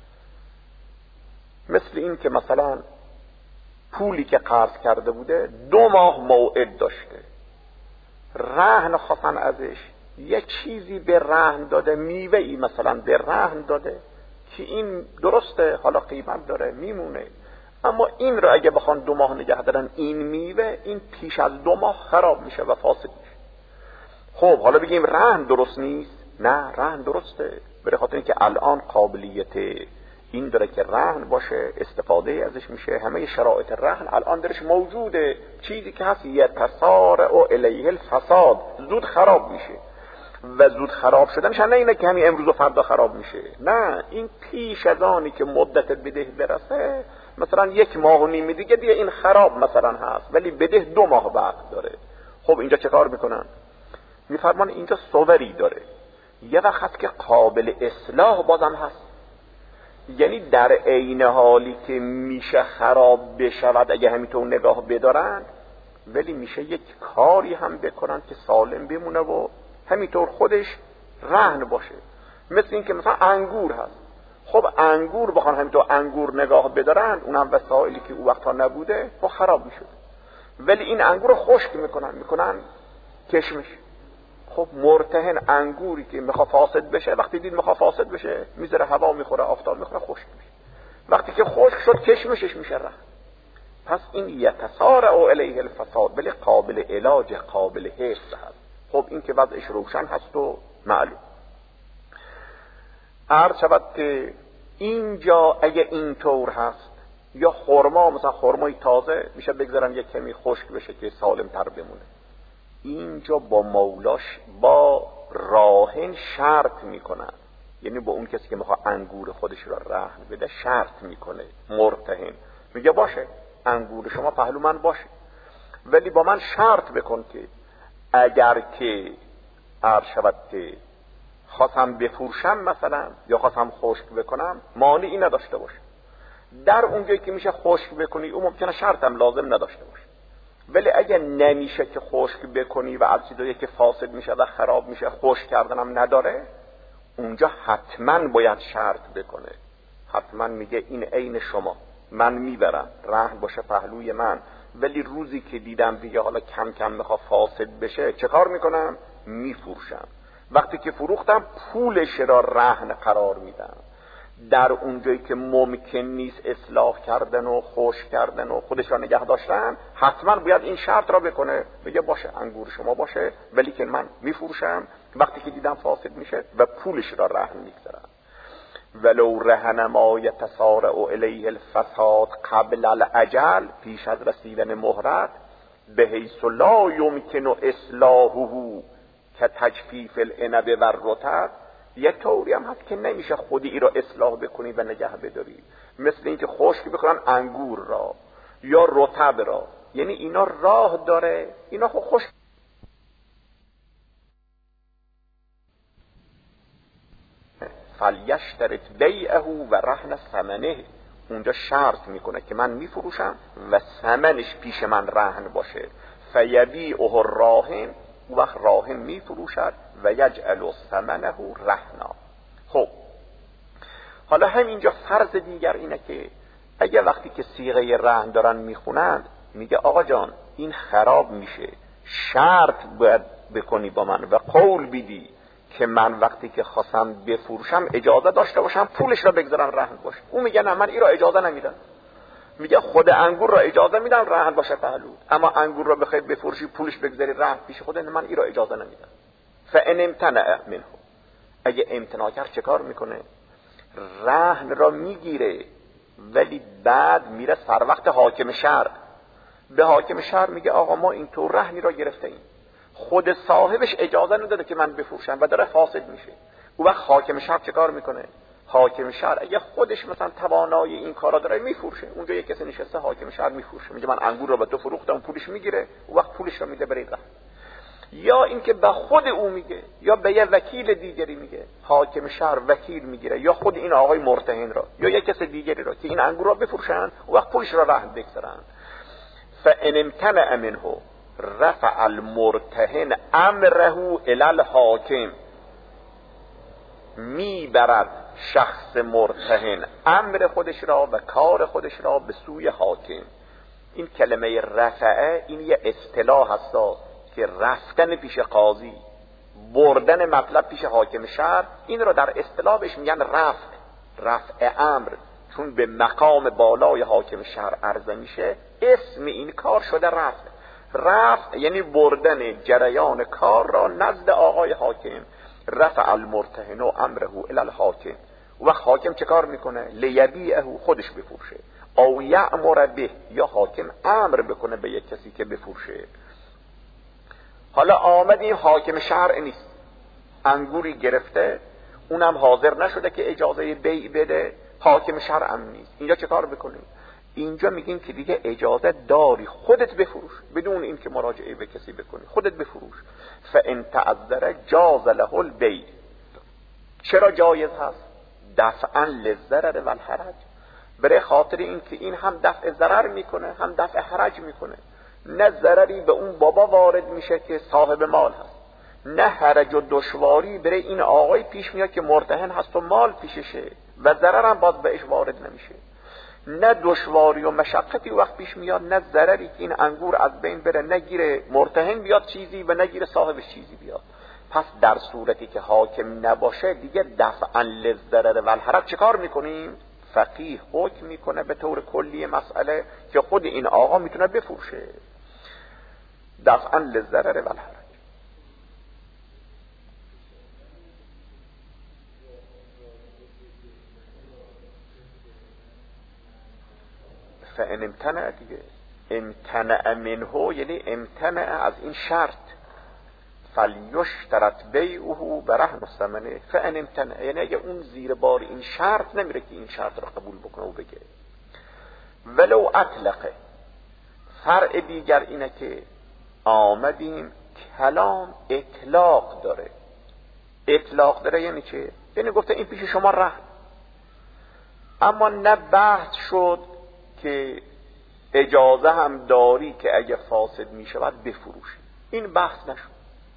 مثل این که مثلا پولی که قرض کرده بوده 2 ماه موعد داشته، رهن خواستن ازش، یه چیزی به رهن داده، میوه ای مثلا به رهن داده که این درسته حالا قیمت داره میمونه، اما این رو اگه بخوان 2 ماه نگه دارن این میوه این پیش از 2 ماه خراب میشه و فاسد میشه. خب حالا بگیم رهن درست نیست؟ نه، رهن درسته، برای خاطر اینکه الان قابلیت این داره که رهن باشه، استفاده ازش میشه، همه شرایط رهن الان درش موجوده. چیزی که هست یتسارع الیه الفساد، زود خراب میشه، و زود خراب شدنش نه اینه که همین امروز و فردا خراب میشه، نه، این پیش از آنی که مدت بده برسه، مثلا 1 ماه و نیم دیگه این خراب مثلا هست، ولی بده 2 ماه بعد داره. خب اینجا چه کار میکنن؟ میفرمان اینجا صوری داره، یه وقت که قابل اصلاح بازم هست، یعنی در عین حالی که میشه خراب بشود اگه همینطور نگاه بدارن، ولی میشه یک کاری هم بکنن که سالم بمونه و همینطور خودش رهن باشه. مثل این که مثلا انگور هست، خب انگور بخوان همینطور انگور نگاه بدارن، اونم وسایلی که او وقتا نبوده و خراب میشد، ولی این انگور رو خشک میکنن کشمش. خب مرتهن انگوری که میخواد فاسد بشه، وقتی دید میخواد فاسد بشه میذاره هوا میخوره، آفتاب میخوره، خشک میشه. وقتی که خشک شد کشمشش میشه رهن. پس این یتسارع الیه الفساد، ولی قابل علاج، قابل حفظ هست. خب این که وضعش روشن هست و معلوم. عرض شود که اینجا اگه اینطور هست، یا خرما مثلا خرمای تازه میشه بگذارن یک کمی خشک بشه که سالم تر بمونه، اینجا با مولاش با راهن شرط میکنن، یعنی با اون کسی که میخواد انگور خودش را رهن بده شرط میکنه مرتهن، میگه باشه انگور شما پهلو من باشه، ولی با من شرط بکن که اگر که عرض شود که خواستم بفروشم مثلا یا خواستم خشک بکنم مانعی نداشته باشه. در اونجایی که میشه خشک بکنی اون ممکنه شرطم لازم نداشته باشه، ولی اگه نمیشه که خشک بکنی و از چیزایی که فاسد میشه و خراب میشه خشک کردنم نداره، اونجا حتما باید شرط بکنه، حتما میگه این عین شما، من میبرم رهن باشه پهلوی من، ولی روزی که دیدم دیگه حالا کم کم میخواد فاسد بشه چه کار میکنم؟ میفروشم. وقتی که فروختم پولش را رهن قرار میدم. در اونجایی که ممکن نیست اصلاح کردن و خشک کردن و خودش را نگه داشتن، حتما باید این شرط را بکنه، بگه باشه انگور شما باشه، ولی که من میفروشم وقتی که دیدم فاسد میشه و پولش را رهن میگذارم. ولو رهن ما یتسارع الیه الفساد قبل الاجل، پیش از رسیدن مهلت، بحیث لا یمکن اصلاحه که تجفیف العنب و الرطب، یک طوری هم هست که نمیشه خودی ای را اصلاح بکنی و نگه بداری، مثل اینکه خشک بکنن انگور را یا رطب را، یعنی اینا راه داره، اینا خشک فلیشترط بیعه و رهن ثمنه، اونجا شرط میکنه که من میفروشم و ثمنش پیش من رهن باشه، فیبیعه الراهن، وقت راهن میفروشد و یجعل ثمنه رهنا. خب حالا همینجا فرض دیگر اینه که اگه وقتی که صیغه رهن دارن میخونند میگه آقا جان این خراب میشه، شرط باید بکنی با من و قول بیدی که من وقتی که خواستم بفروشم اجازه داشته باشم پولش را بگذارم رهن باشه. اون میگه نه من این را اجازه نمیدم، میگه خود انگور را اجازه میدم رهن باشه پهلو، اما انگور را بخوای بفروشی پولش بگذاری رهن پیش خودت، من این را اجازه نمیدم. فان امتنع منه، اگه امتناع کرد چه کار میکنه؟ رهن را میگیره، ولی بعد میره سر وقت حاکم شهر، به حاکم شهر میگه آقا ما اینطور رهنی را گرفته ایم، خود صاحبش اجازه نداده که من بفروشم و داره فاسد میشه. اون وقت حاکم شهر چه کار میکنه؟ حاکم شهر اگه خودش مثلا توانایی این کارا داره میفروشه، اونجا یک کسی نشسته حاکم شهر میفروشه، میگه من انگور رو به تو فروختم، پولش میگیره، اون وقت پولش رو میده برای رهن. یا اینکه به خود او میگه یا به یه وکیل دیگری میگه، حاکم شهر وکیل میگیره یا خود این آقای مرتهن را یا یک کس دیگری را که این انگور را بفروشن، اون وقت پولش را رهن بگذارن. فان امتنع منه رفع المرتهن امره الی الحاکم، میبرد شخص مرتهن امر خودش را و کار خودش را به سوی حاکم. این کلمه رفعه این یه اصطلاح هست که رفتن پیش قاضی، بردن مطلب پیش حاکم شهر، این را در اصطلاح بهش میگن رفع امر، چون به مقام بالای حاکم شهر عرضه میشه اسم این کار شده رفع یعنی بردن جریان کار را نزد آقای حاکم. رفع المرتهن امره الی الحاکم، و حاکم چه کار میکنه؟ لیبیعه، خودش بفروشه، او یأمر به، یا حاکم امر بکنه به یک کسی که بفروشه. حالا آمد این حاکم شهر نیست، انگوری گرفته، اونم حاضر نشده که اجازه بیع بده، حاکم شهر هم نیست، اینجا چه کار بکنیم؟ اینجا میگیم که دیگه اجازه داری خودت بفروش، بدون این که مراجعه به کسی بکنی، خودت بفروش. فان تعذر جاز له البیع، چرا جایز هست؟ دفعا للضرر و الحرج، برای خاطر این که این هم دفع ضرر میکنه هم دفع حرج میکنه، نه ضرری به اون بابا وارد میشه که صاحب مال هست، نه حرج و دشواری برای این آقای پیش میاد که مرتهن هست و مال پیششه و ضرر هم باز بهش وارد نمیشه، نه دشواری و مشقتی وقت پیش میاد، نه ضرری که این انگور از بین بره، نگیره مرتهن بیاد چیزی و نگیره صاحبش چیزی بیاد. پس در صورتی که حاکم نباشه دیگه دفعا للضرر و الحرج چه کار میکنیم؟ فقیه حکم میکنه به طور کلی مسئله که خود این آقا میتونه بفروشه دفعا للضرر و الحرج. فان امتنع دیگه، امتنع منه یعنی امتنع از این شرط، فلیشترط بیعه برهن الثمنه. فان امتنع یعنی اگه اون زیر بار این شرط نمیره که این شرط رو قبول بکنه و بگه. ولو اطلقه، فرع دیگر اینه که آمدیم کلام اطلاق داره. اطلاق داره یعنی چه؟ یعنی گفته این پیش شما رهن، اما نه بحث شد که اجازه هم داری که اگه فاسد می شود بفروشی. این بحث نشد.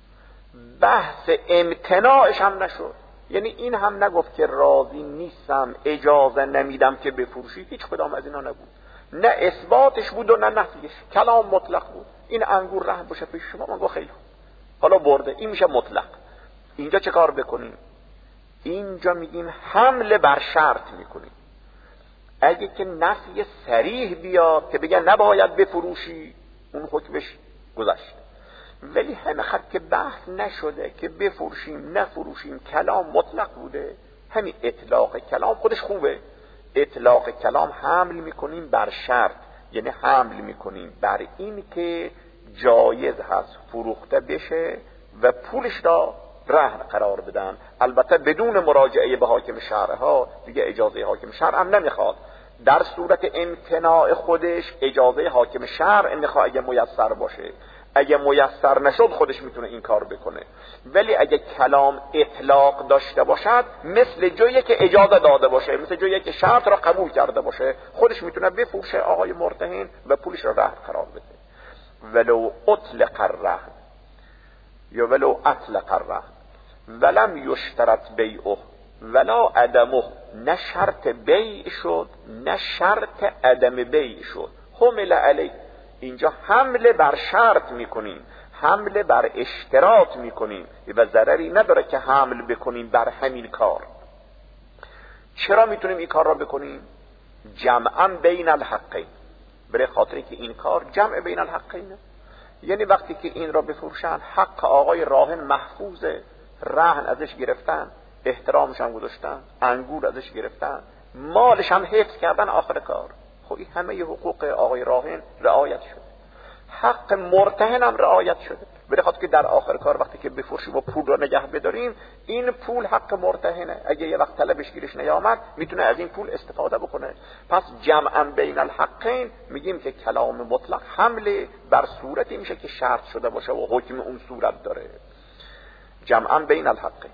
بحث امتناعش هم نشد، یعنی این هم نگفت که راضی نیستم اجازه نمیدم که بفروشی. هیچ کدام از اینا نبود، نه اثباتش بود و نه نفیش. کلام مطلق بود. این انگور رهن باشه پیش شما، من گفت خیلی حالا برده، این میشه مطلق. اینجا چه کار بکنیم؟ اینجا میگیم حمله بر شرط میکنیم. اگه که نفی صریح بیاد که بگن نباید بفروشی، اون حکمش گذشت. ولی همه خط که بحث نشده که بفروشیم نفروشیم، کلام مطلق بوده. همین اطلاق کلام خودش خوبه. اطلاق کلام حمل میکنیم بر شرط، یعنی حمل میکنیم بر این که جایز هست فروخته بشه و پولش را رهن قرار بدن، البته بدون مراجعه به حاکم شرعها. دیگه اجازه حاکم شرع هم نمیخواد. در صورت امتناع خودش اجازه حاکم شرع میخواد اگه میسر باشه. اگه میسر نشد خودش میتونه این کار بکنه. ولی اگه کلام اطلاق داشته باشد، مثل جایی که اجازه داده باشه، مثل جایی که شرط را قبول کرده باشه، خودش میتونه بفروشه آقای مرتهن و پولش را رهن قرار بده. ولو اطلق الرهن یا ولو اطلق الرهن ولم یشترط بیعه ولا عدمه، نه شرط بیع شد نه شرط عدم بیع شد. حمل علیه، اینجا حمله بر شرط میکنیم، حمله بر اشتراط میکنیم و ضرری نداره که حمل بکنیم بر همین کار. چرا میتونیم این کار را بکنیم؟ جمعا بین الحقین، برای خاطری که این کار جمع بین الحقینه. یعنی وقتی که این را بفروشن، حق آقای راهن محفوظه، رهن ازش گرفتن، احترامش هم گذاشتن، انگور ازش گرفتن، مالش هم حفظ کردن آخر کار. خب این همه حقوق آقای راهن رعایت شده، حق مرتهن هم رعایت شده. برای خاطر که در آخر کار وقتی که بفروشیم و پول را نگه بداریم، این پول حق مرتهنه. اگه یه وقت طلبش گیرش نیامد میتونه از این پول استفاده بکنه. پس جمعا بین الحقین میگیم که کلام مطلق حمله بر صورتی میشه که شرط شده باشه و حکم اون صورت داره. جمعا بین الحقین.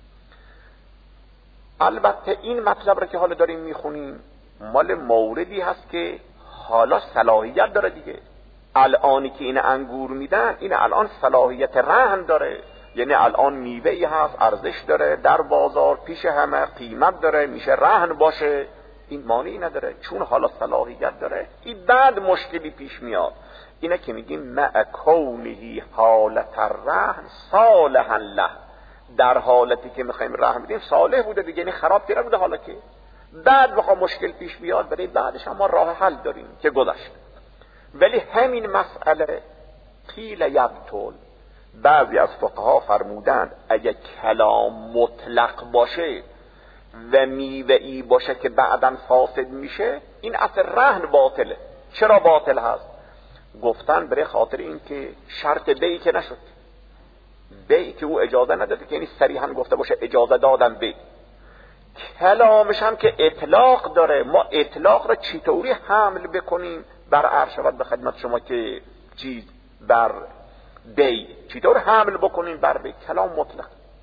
البته این مطلب رو که حالا داریم میخونیم مال موردی هست که حالا صلاحیت داره دیگه. الانی که این انگور میدن، این الان صلاحیت رهن داره، یعنی الان میوه‌ای هست، ارزش داره، در بازار پیش همه قیمت داره، میشه رهن باشه. این مانعی نداره چون حالا صلاحیت داره. این بعد مشکلی پیش میاد، اینه که میگیم مع کونه حالت الرهن صالحا له، در حالتی که میخوایم رهن بدیم صالح بوده دیگه، یعنی خراب که نبوده. حالا که بعد بخواه مشکل پیش بیاد، برای بعدش هم ما راه حل داریم که گذشت. ولی همین مسئله قیل یبطل، بعضی از فقها فرمودند اگه کلام مطلق باشه و میوه‌ای باشه که بعداً فاسد میشه، این اصل رهن باطله. چرا باطل هست؟ گفتن برای خاطر این که شرط بیعی که نشد، بیعی که او اجازه نداده، که یعنی صریحاً گفته باشه اجازه دادم بیع. کلامش هم که اطلاق داره، ما اطلاق را چطوری حمل بکنیم بر عرشبت به خدمت شما که چیز بر بیع، چطور حمل بکنیم بر بیع؟ کلام مطلق.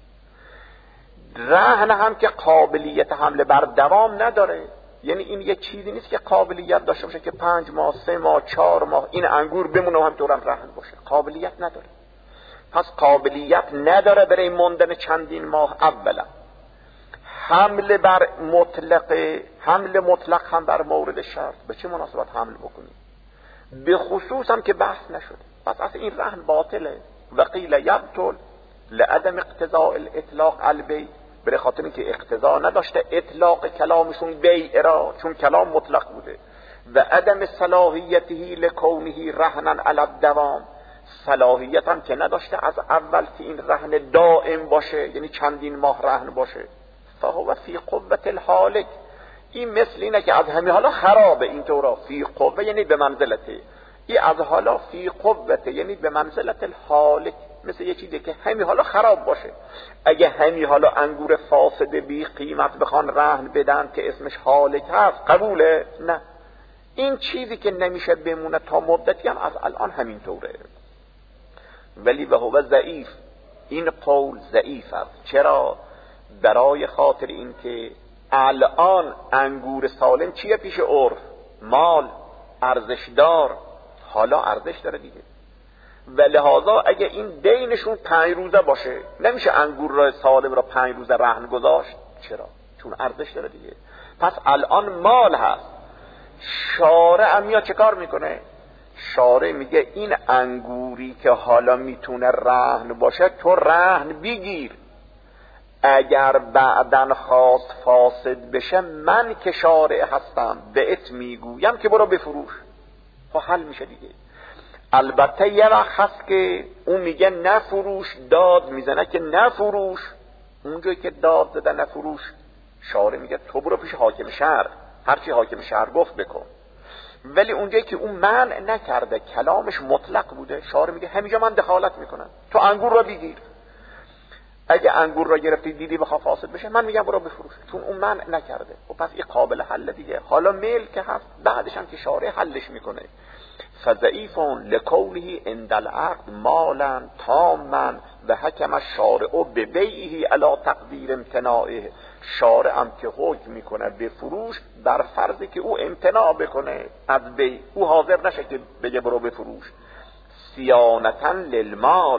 رهن هم که قابلیت حمل بر دوام نداره، یعنی این یه چیزی نیست که قابلیت داشته باشه که 5 ماه 3 ماه 4 ماه این انگور بمونه و همطور هم رهن باشه. قابلیت نداره. پس قابلیت نداره برای موندن چندین ماه. اولا حمل بر مطلق، حمل مطلق هم بر مورد شرط به چه مناسبت حمل بکنیم؟ به خصوص هم که بحث نشده. پس اصلا این رهن باطله. و قیل یبطل لعدم اقتضاء الاطلاق البیع برای خاطر اینکه اقتضا نداشته اطلاق کلامشون بیع را، چون کلام مطلق بوده. و عدم صلاحیته لکونه رهنا علی الدوام، صلاحیت هم که نداشته از اول که این رهن دائم باشه، یعنی چندین ماه رهن باشه. فهو فی قوت الحالک، این مثل اینه که از همین حالا خرابه. اینطورا فی قوه یعنی به منزلته، این از حالا فی قوته یعنی به منزلت الحالک، مثل یه چیزی که همین حالا خراب باشه. اگه همین حالا انگور فاسد بی قیمت بخوان رهن بدن که اسمش حالک هست، قبوله؟ نه. این چیزی که نمیشه بمونه تا مدتی هم از الان همین طوره. ولی به هو ضعیف، این قول ضعیف است. چرا؟ برای خاطر این که الان انگور سالم چیه پیش عرف؟ مال، ارزشدار، حالا ارزش داره دیگه. و لحاظا اگه این دینشون 5 روزه باشه، نمیشه انگور را سالم را 5 روزه رهن گذاشت. چرا؟ چون ارزش داره دیگه. پس الان مال هست. شارع هم یا چه کار میکنه؟ شارع میگه این انگوری که حالا میتونه رهن باشه تو رهن بگیر، اگر بعدن خواست فاسد بشه من که شارع هستم بهت میگویم که برو بفروش. خب حل میشه دیگه. البته یه وقت هست که اون میگه نفروش، داد میزنه که نفروش. اونجایی که داد زده نفروش، شارع میگه تو برو پیش حاکم شهر، هرچی حاکم شهر گفت بکن. ولی اونجایی که اون منع نکرده، کلامش مطلق بوده، شارع میگه همینجا من دخالت میکنم، تو انگور را بگیر. اگه انگور را گرفتی دیدی بخواه فاسد بشه، من میگم برو بفروش، چون اون منع نکرده. و پس این قابل حل دیگه. حالا میل که هست، بعدش هم که شارع حلش میکنه. فضعیفون لکونه عند العقد مالا تاما و حکم الشارع ببیعه علی تقدیر امتناعه. شارع هم که حکم میکنه به فروش بر فرضی که او امتناع بکنه از بیع، او حاضر نشه که بگه برو بفروش. صیانتا للمال،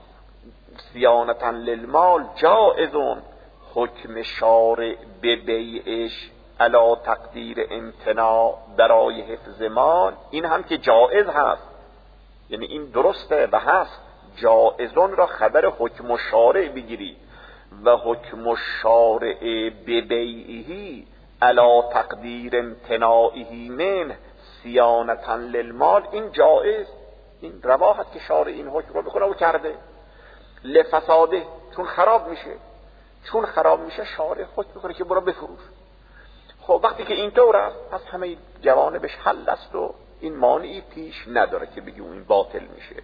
صیانتا للمال جائزون، حکم شارع به بیعش علا تقدیر امتناع برای حفظ مال، این هم که جائز هست، یعنی این درسته و هست. جائزون را خبر حکم الشارع بگیری و حکم الشارع به بیعه علا تقدیر امتناعه من صیانتا للمال، این جائز، این روا هست که شارع این حکم رو بکنه و کرده. لفساده، چون خراب میشه، چون خراب میشه شارع حکم میکنه که برو بفروش. خب وقتی که اینطور است، پس همه جوانبش حل است و این مانعی پیش نداره که بگیم این باطل میشه.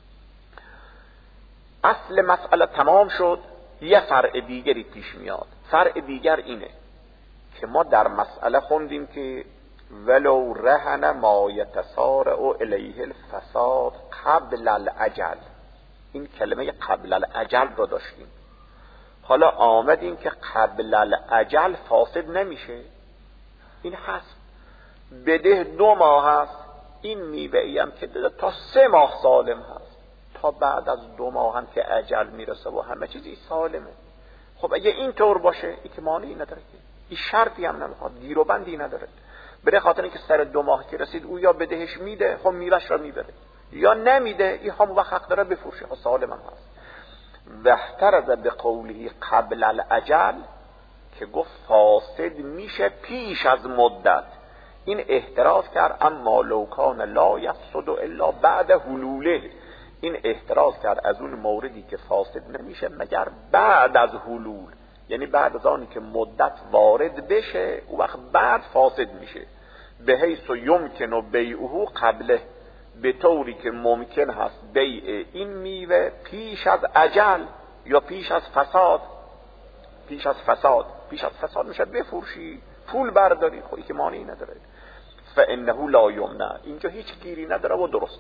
اصل مسئله تمام شد. یه فرع دیگری پیش میاد. فرع دیگر اینه که ما در مسئله خوندیم که ولو رهن ما یتسارع الیه الفساد قبل الاجل، این کلمه قبل الاجل رو داشتیم. حالا آمدیم که قبل الاجل فاسد نمیشه، این هست. بده 2 ماه هست، این میوه‌ای هم که داده تا 3 ماه سالم هست، تا بعد از 2 ماه هم که اجل میرسه و همه چیزی سالمه. خب اگه این طور باشه، این که مانعی نداره، که این شرطی هم نمیخواد، گیر و بندی نداره. برای خاطر اینکه سر 2 ماه که رسید او یا بدهش میده، خب میوهش را میبره، یا نمیده، این هم وقت داره بفروشه، خب سالم هم هست. واحترز به قوله قبل الاجل که گفت فاسد میشه پیش از مدت، این احتراز کرد. اما لو کان لا یفسد الا بعد حلوله، این احتراز کرد از اون موردی که فاسد نمیشه مگر بعد از حلول، یعنی بعد از آنی که مدت وارد بشه او وقت بعد فاسد میشه. به حیث یمکن بیعه قبله، به طوری که ممکن هست بیع این میوه پیش از اجل یا پیش از فساد. پیش از فساد میشه بفروشی، پول برداری، خودی که مانعی نداره. فانه لا یمنع، اینجا هیچ گیری نداره و درست.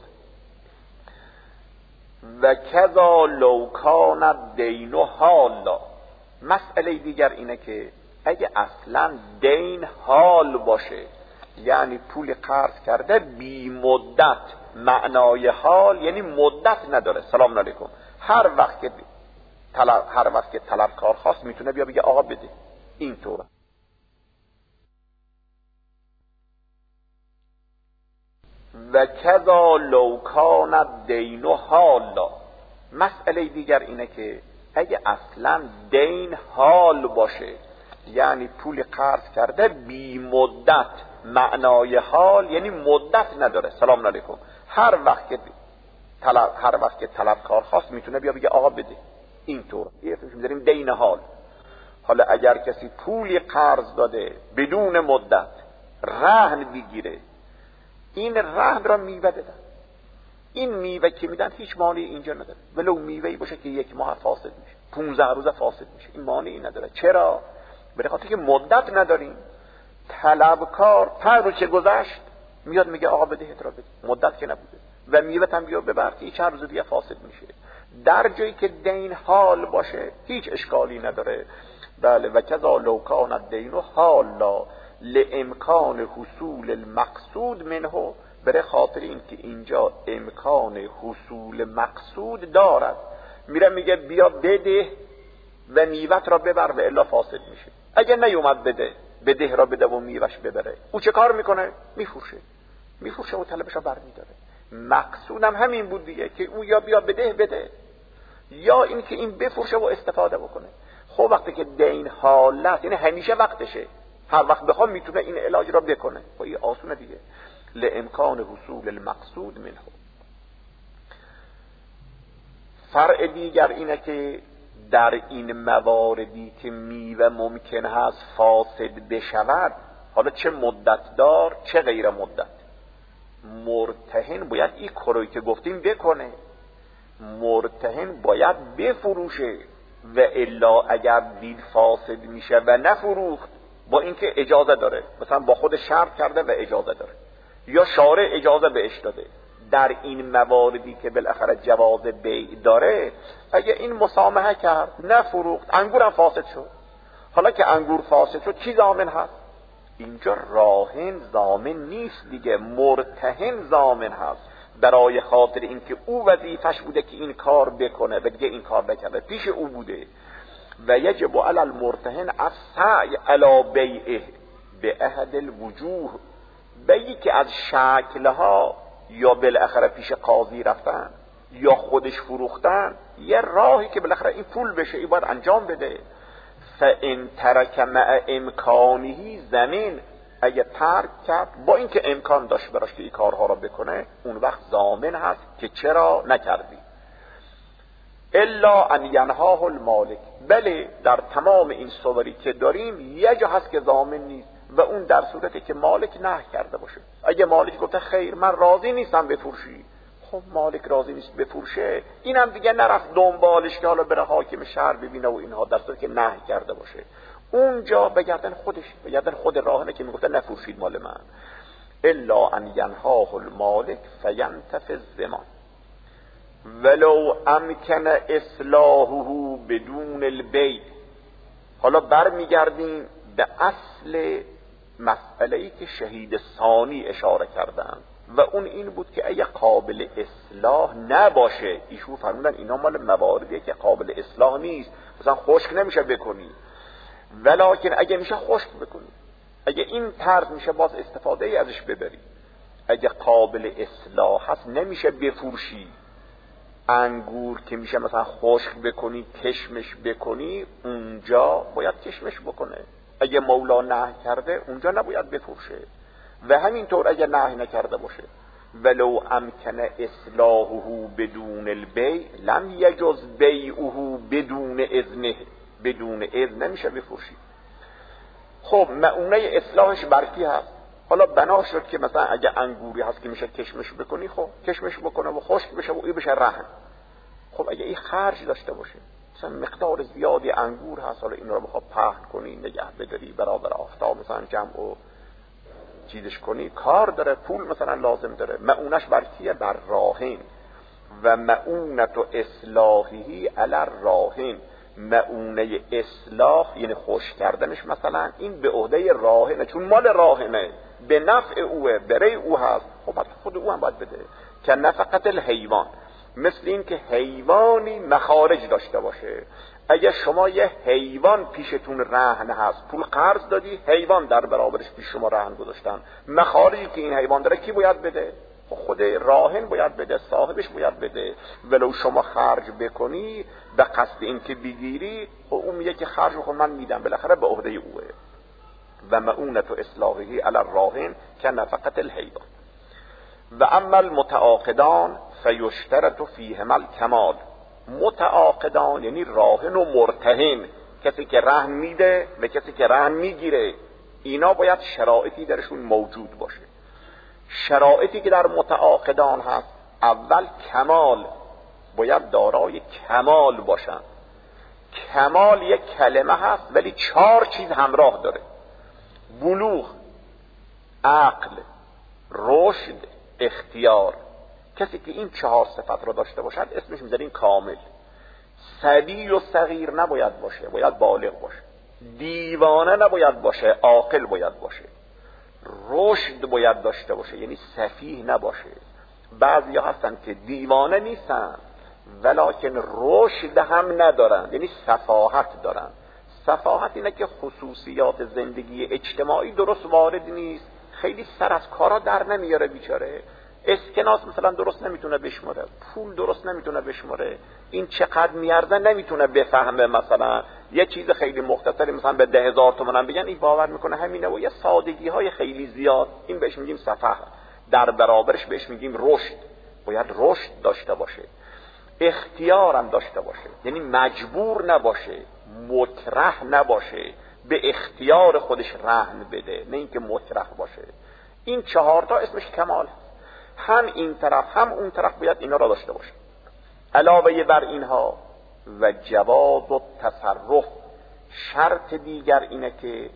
و کذا لو کان الدین حالا، مسئله دیگر اینه که اگه اصلا دین حال باشه، یعنی پول قرض کرده بی مدت، معنای حال یعنی مدت نداره. سلام علیکم، هر وقت که طلبکار خواست میتونه بیا بگه آقا بده، اینطوره. و کذا لو کان الدین حالا، مسئله دیگر اینه که اگه اصلا دین حال باشه، یعنی پول قرض کرده بی مدت، معنای حال یعنی مدت نداره. سلام علیکم، هر وقت که طلبکار خواست میتونه بیا بگه آقا بده. اینطور اسمش میذاریم دین حال. حالا اگر کسی پولی قرض داده بدون مدت رهن بگیره، این رهن را میوه دادن، این میوه که میدن هیچ مانعی اینجا نداره، ولو میوه‌ای باشه که 1 ماه فاسد میشه، 15 روز فاسد میشه، این مانعی نداره. چرا؟ به خاطر که مدت نداریم. طلبکار 5 روز که گذشت میاد میگه آقا بدهت را بده، مدت که نبوده، و میوه هم بیا ببر که چند روز دیگه فاسد میشه. در جایی که دین حال باشه هیچ اشکالی نداره. بله، و کذا لو کان الدین حالا لامکان حصول المقصود منه، برای خاطر این که اینجا امکان حصول مقصود دارد، میره میگه بیا بده و میوت را ببر و الا فاسد میشه. اگه نیومد بده را بده و میوهش ببره، او چه کار میکنه؟ میفروشه و طلبش را برمیداره. مقصودم همین بود دیگه، که او یا بیا بده یا این که این بفروشه و استفاده بکنه. خب وقتی که دین حالت، یعنی همیشه وقتشه، هر وقت بخواد میتونه این علاج را بکنه. خب این آسونه دیگه. لامکان حصول المقصود منه. فرع دیگر اینه که در این مواردی که میوه ممکن هست فاسد بشود، حالا چه مدت دار چه غیر مدت، مرتهن باید این کاری که گفتیم بکنه. مرتهن باید بفروشه و الا اگر دید فاسد میشه و نفروخت، با اینکه اجازه داره، مثلا با خود شرط کرده و اجازه داره یا شارع اجازه بهش داده، در این مواردی که بالاخره جواز بیع داره، اگه این مسامحه کرد نفروخت، انگورم فاسد شد. حالا که انگور فاسد شد کی ضامن هست؟ اینجا راهن ضامن نیست دیگه، مرتهن ضامن هست، برای خاطر اینکه او وظیفش بوده که این کار بکنه و دیگه این کار نکرده، پیش او بوده. و یجب علی المرتهن السعی علی بیعه به احد الوجوه، بیعی که از شکلها یا بالاخره پیش قاضی رفتن یا خودش فروختن، یه راهی که بالاخره این پول بشه این باید انجام بده. فان ترک مع امکانه زمین، اگه ترک کرد با اینکه امکان داشت براش که این کارها را بکنه، اون وقت ضامن هست که چرا نکردی. الا ان ینهاه المالک، بله در تمام این صوری که داریم یه جا هست که ضامن نیست، و اون در صورتی که مالک نهی کرده باشه. اگه مالک گفته خیر من راضی نیستم بفروشی، خب مالک راضی نیست بفروشه، اینم دیگه نرفت دنبالش که حالا بره حاکم شهر ببینه و اینها، در صورتی که نهی کرده باشه اونجا بگردن خود راهنه که میگفته نفروشید مال من. الا ان ینهاه المالک فینتفع الضمان ولو امکن اصلاحه بدون البیع. حالا برمیگردیم به اصل مسئله‌ای که شهید ثانی اشاره کردن و اون این بود که اگه قابل اصلاح نباشه، ایشون فرمودن اینا مال مواردیه که قابل اصلاح نیست، مثلا خشک نمیشه بکنی، ولکن اگه میشه خشک بکنی، اگه این طرز میشه باز استفاده ای ازش ببری. اگه قابل اصلاح هست نمیشه بفروشی. انگور که میشه مثلا خشک بکنی کشمش بکنی، اونجا باید کشمش بکنه. اگه مولا نهی کرده اونجا نباید بفروشه. و همینطور اگه نهی نکرده باشه ولو امکن اصلاحه بدون البیع لم یجوز بیعه بدون اذنه، بدون اذن نمیشه بفروشی. خب معونه اصلاحش برکی هست. حالا بنا شد که مثلا اگه انگوری هست که میشه کشمش بکنی، خب کشمش بکنه و خشک بشه و این بشه رهن. خب اگه این خرج داشته باشه، مثلا مقدار زیادی انگور هست، حالا این رو بخواد پهن کنی نگه بداری برابر آفتاب مثلا جمع و چیزش کنی، کار داره، پول مثلا لازم داره. معونش بر کیه؟ بر راهن. و معونت و اصلاحی علی الراهن، معونه اصلاح یعنی خوش کردنش مثلا این به عهده راهنه، چون مال راهنه، به نفع اوه، برای او هست، خب خود او هم باید بده. که نفقت الحیوان، مثل این که حیوانی مخارج داشته باشه. اگه شما یه حیوان پیشتون رهن هست، پول قرض دادی، حیوان در برابرش پیش شما رهن گذاشتن، مخارجی که این حیوان داره کی باید بده؟ خود راهن باید بده، صاحبش باید بده. ولو شما خرج بکنی به قصد این که بگیری، اون میگه که خرج رو من میدم، بالاخره به عهده اوه. و مؤونت اصلاحی علی الراهن که نفقت الهیبه. و اما المتعاقدان فیشترط فیهما الکمال. متعاقدان یعنی راهن و مرتهن، کسی که رهن میده و کسی که رهن میگیره، اینا باید شرایطی درشون موجود باشه. شرایطی که در متعاقدان هست، اول کمال، باید دارای کمال باشن. کمال یک کلمه هست ولی 4 چیز همراه داره: بلوغ، عقل، رشد، اختیار. کسی که این 4 صفت را داشته باشد اسمش میذاریم کامل. صبی و صغیر نباید باشه، باید بالغ باشه. دیوانه نباید باشه، عاقل باید باشه. رشد باید داشته باشه، یعنی سفیه نباشه. بعضی هستن که دیوانه نیستن ولکن رشد هم ندارن، یعنی سفاهت دارن. سفاهت اینه که خصوصیات زندگی اجتماعی درست وارد نیست، خیلی سر از کارا در نمیاره بیچاره. اسکناس مثلا درست نمیتونه بشماره، پول درست نمیتونه بشماره، این چقدر میارزه نمیتونه بفهمه. مثلا یه چیز خیلی مختصری مثلا به 10,000 تومان بگن این باور میکنه همینه، و یه سادگی های خیلی زیاد، این بهش میگیم سفه. در برابرش بهش میگیم رشد. باید رشد داشته باشه، اختیارم داشته باشه، یعنی مجبور نباشه، مکره نباشه، به اختیار خودش رهن بده، نه اینکه مکره باشه. این 4 تا اسمش کمال. هم این طرف هم اون طرف باید اینا را داشته باشه. علاوه بر اینها و جواز و تصرف، شرط دیگر اینه که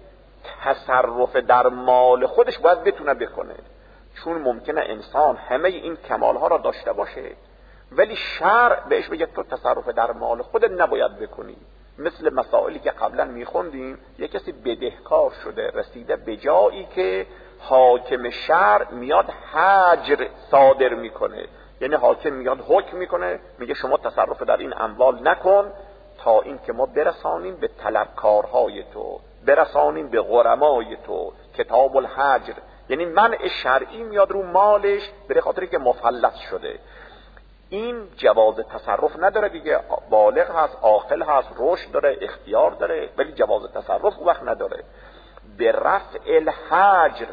تصرف در مال خودش باید بتونه بکنه. چون ممکنه انسان همه این کمالها را داشته باشه ولی شرع بهش بگه تو تصرف در مال خودت نباید بکنی. مثل مسائلی که قبلا میخوندیم، یک کسی بدهکار شده، رسیده به جایی که حاکم شرع میاد حجر صادر میکنه، یعنی حاکم میاد حکم میکنه، میگه شما تصرف در این اموال نکن تا این که ما برسانیم به طلبکارهای تو، برسانیم به غرمای تو، کتاب الحجر، یعنی منع شرعی میاد رو مالش به خاطر که مفلس شده. این جواز تصرف نداره دیگه، بالغ هست، عاقل هست، رشد داره، اختیار داره، ولی جواز تصرف وقت نداره. به رفع الحجر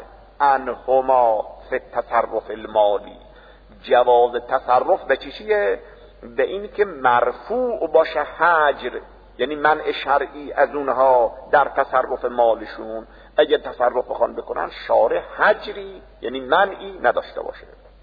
عنهما فی التصرف المالی. جواز تصرف به چیه؟ به این که مرفوع باشه حجر، یعنی منع شرعی از اونها در تصرف مالشون. اگه تصرف بخوان بکنن شارع حجری یعنی منعی نداشته باشه.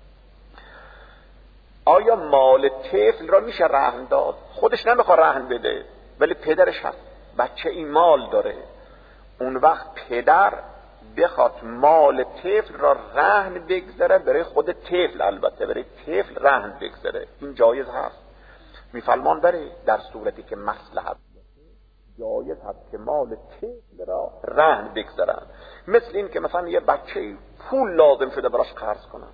آیا مال طفل را میشه رهن داد؟ خودش نمیخواد رهن بده ولی پدرش هست، بچه این مال داره، اون وقت پدر بخواد مال طفل را رهن بگذاره برای خود طفل، البته برای طفل رهن بگذاره، این جایز هست. میفرمان بره در صورتی که مصلحت جایز هست که مال طفل را رهن بگذارن. مثل این که مثلا یه بچه پول لازم شده براش قرض کنن،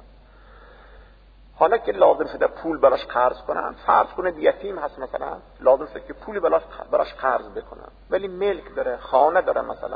حالا که لازم شده پول براش قرض کنن، فرض کنه یتیم هست مثلا، لازم شده که پولی براش قرض بکنن ولی ملک داره، خانه داره، مثلا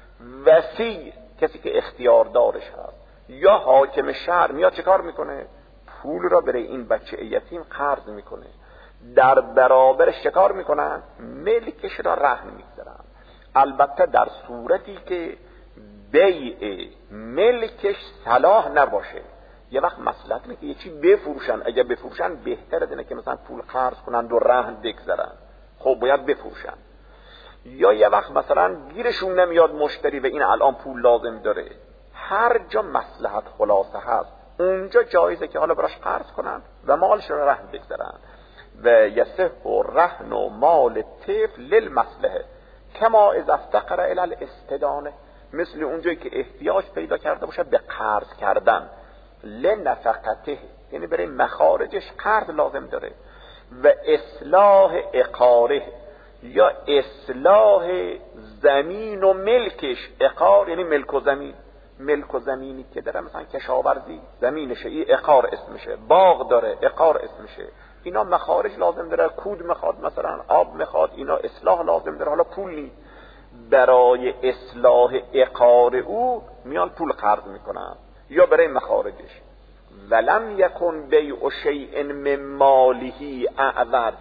وصی کسی که اختیار دارش هست یا حاکم شهر میاد چه کار میکنه؟ پول را برای این بچه یتیم قرض میکنه، در برابرش چه کار میکنن؟ ملکش را رهن میگذارن. البته در صورتی که بیع ملکش صلاح نباشه. یه وقت مصلحت اینه که یه چی بفروشن، اگه بفروشن بهتره دینه که مثلا پول قرض کنن و رهن بگذارن، خب باید بفروشن. یا یه وقت مثلا گیرشون نمیاد مشتری و این الان پول لازم داره، هر جا مصلحت خلاصه هست اونجا جایزه که حالا براش قرض کنن و مالش رو رهن بگذارن. و یصح رهن و مال طفل للمصلحه کما اذا افتقر الی الاستدانه، مثل اونجایی که احتیاج پیدا کرده باشه به قرض کردن، لنفقته یعنی برای مخارجش قرض لازم داره، و اصلاح عقاره یا اصلاح زمین و ملکش. عقار یعنی ملک و زمین، ملک و زمینی که داره مثلا کشاورزی زمینشه، این عقار اسمشه، باغ داره عقار اسمشه، اینا مخارج لازم داره، کود میخواد مثلا، آب میخواد، اینا اصلاح لازم داره، حالا پول نیست، برای اصلاح عقار او میان پول قرض میکنن یا برای مخارجش. ولم یکن بیع شیء من ماله اعوض،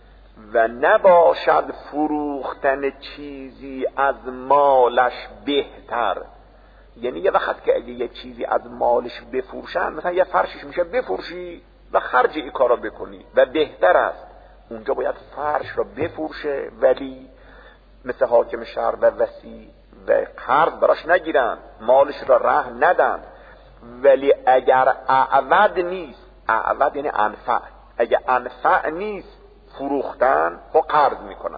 و نباشد فروختن چیزی از مالش بهتر. یعنی یه وقت که اگه یه چیزی از مالش بفروشن، مثلا یه فرشش میشه بفروشی و خرج این کارا بکنی و بهتر است، اونجا باید فرش را بفروشه، ولی مثل حاکم شهر و وصی و قرض براش نگیرن، مالش را رهن ندن. ولی اگر اعوض نیست، اعوض یعنی انفع، اگر انفع نیست فروختن خب قرض میکنن.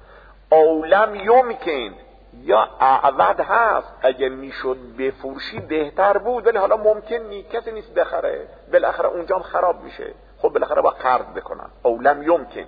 اولم یمکن، یا اعوض هست اگه میشد بفروشی بهتر بود، ولی حالا ممکن نیست، کسی نیست بخره، بالاخره اونجا هم خراب میشه، خب بالاخره با قرض بکنن. اولم یمکن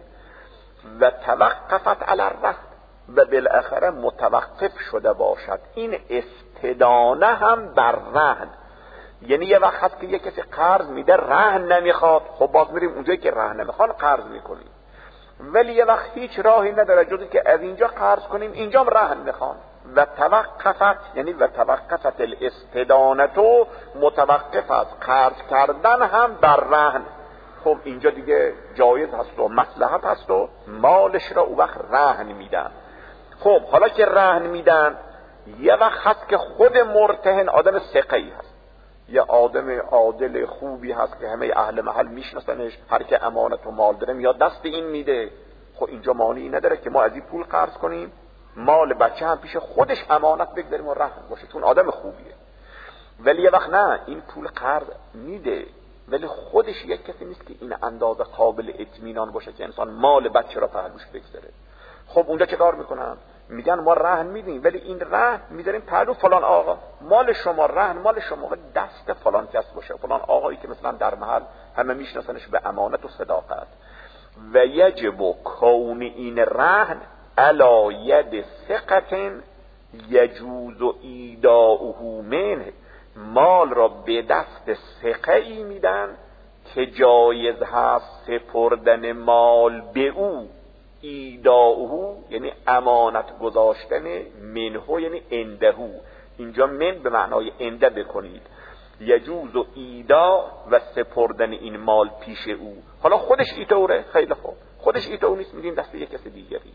و توقفت علی الرهن، و بالاخره متوقف شده باشد این استدانه هم بر رهن. یعنی یه وقت هست که یه کسی قرض میده رهن نمیخواد، خب باز میریم اونجایی که رهن نمیخوان قرض میکنیم. ولی یه وقت هیچ راهی نداره جز که از اینجا قرض کنیم، اینجا هم رهن میخوان. و توقفت یعنی و توقفت الاستدانه، متوقف از قرض کردن هم بر رهن. خب اینجا دیگه جایز هست و مصلحت هست و مالش را او وقت رهن میدن. خب حالا که رهن میدن، یه وقت هست که خود مرتهن آدم ثقه‌ای هست، یه آدم عادل خوبی هست که همه اهل محل میشناسنش، هر که امانت و مال داره میاد دست این میده. خب اینجا مانعی نداره که ما از این پول قرض کنیم، مال بچه هم پیش خودش امانت بگذاریم و رهن باشه، چون آدم خوبیه. ولی یه وقت نه، این پول قرض میده ولی خودش یک کسی نیست که این اندازه قابل اطمینان باشه که انسان مال بچه را پهلوش بگذاره. خب اونجا چه کار میکنن؟ میگن ما رهن میدیم، ولی این رهن میذاریم پهلو فلان آقا، مال شما، رهن مال شما دست فلان کس باشه، فلان آقایی که مثلا در محل همه میشناسنش به امانت و صداقت. و یجب کون این رهن علی ید ثقة یجوز ایداؤه منه، مال را به دست ثقه‌ای میدن که جایز هست سپردن مال به او، ایداؤه یعنی امانت گذاشتن، منه یعنی اندهو، اینجا من به معنای انده بکنید، یجوز و ایدا و سپردن این مال پیش او. حالا خودش ایتوره، خیلی خوب، خودش ایتو نیست، میدیم دست یک کسی دیگری.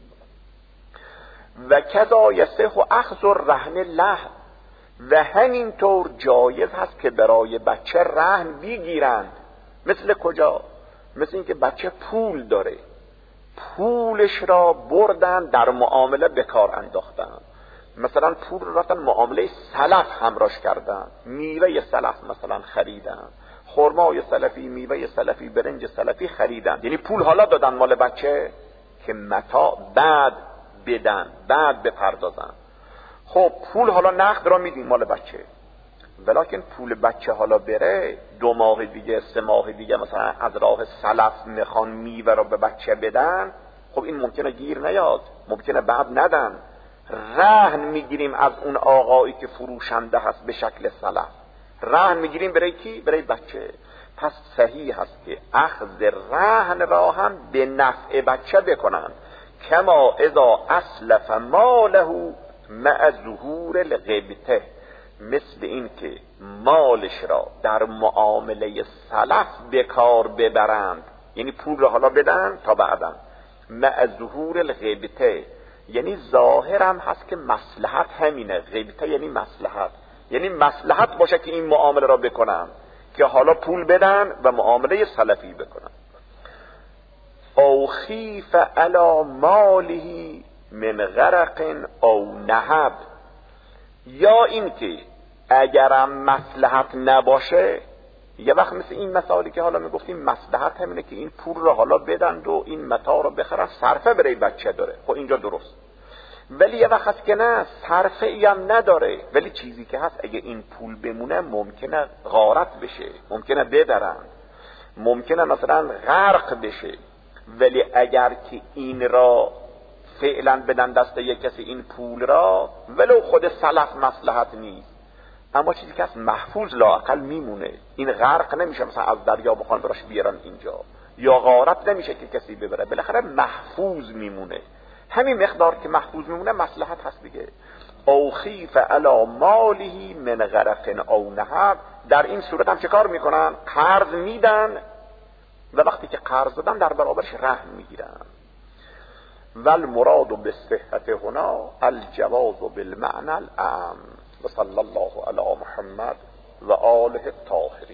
و کذا یصح اخذ الرهن له، و همینطور جایز هست که برای بچه رهن بگیرند. مثل کجا؟ مثل اینکه بچه پول داره، پولش را بردن در معامله بکار انداختن، مثلا پول را رفتن معامله سلف همراش کردن، میوه سلف مثلا خریدن، خرمای سلفی، میوه سلفی، برنج سلفی خریدن، یعنی پول حالا دادن مال بچه که متاع بعد بدن، بعد بپردازن. خب پول حالا نقد را میدیم مال بچه، ولیکن پول بچه حالا بره 2 ماه دیگه 3 ماه دیگه مثلا از راه سلف میخوان میوه را به بچه بدن، خب این ممکنه گیر نیاد، ممکنه بعد ندن. رهن میگیریم از اون آقایی که فروشنده هست به شکل سلف، رهن میگیریم برای کی؟ برای بچه. پس صحیح هست که اخذ رهن را هم به نفع بچه بکنن، کما اذا اسلف ماله مع ظهور الغبطه، مثل این که مالش را در معامله سلف به کار ببرند، یعنی پول را حالا بدن تا بعدن، مع ظهور الغبطه یعنی ظاهر هم هست که مصلحت همینه، غبطه یعنی مصلحت، یعنی مصلحت باشه که این معامله را بکنن که حالا پول بدن و معامله سلفی بکنن. او خیف علی ماله من غرق او نهب، یا این که اگرم مصلحت نباشه، یه وقت مثل این مثالی که حالا میگفتیم مصلحت همینه که این پول را حالا بدن و این متاع را بخرن، صرفه برای بچه داره، خب اینجا درست. ولی یه وقت هست که نه، صرفه ای هم نداره، ولی چیزی که هست اگه این پول بمونه ممکنه غارت بشه، ممکنه ببرن، ممکنه مثلا غرق بشه. ولی اگر که این را فعلا بدن دست یک کسی این پول را، ولو خود سلف مصلحت نیست، اما چیزی که هست محفوظ لااقل میمونه، این غرق نمیشه مثلا از دریا بخوان براش بیارن اینجا، یا غارت نمیشه که کسی ببره، بالاخره محفوظ میمونه. همین مقدار که محفوظ میمونه مصلحت هست دیگه. او خیف علی ماله من غرف او نهب، در این صورت هم چه کار میکنن؟ قرض میدن و وقتی که قرض دادن در برابرش رهن میگیرن. والمراد بالصحة هنا الجواز بالمعنى العام. و صلی الله علی محمد و آله الطاهرین.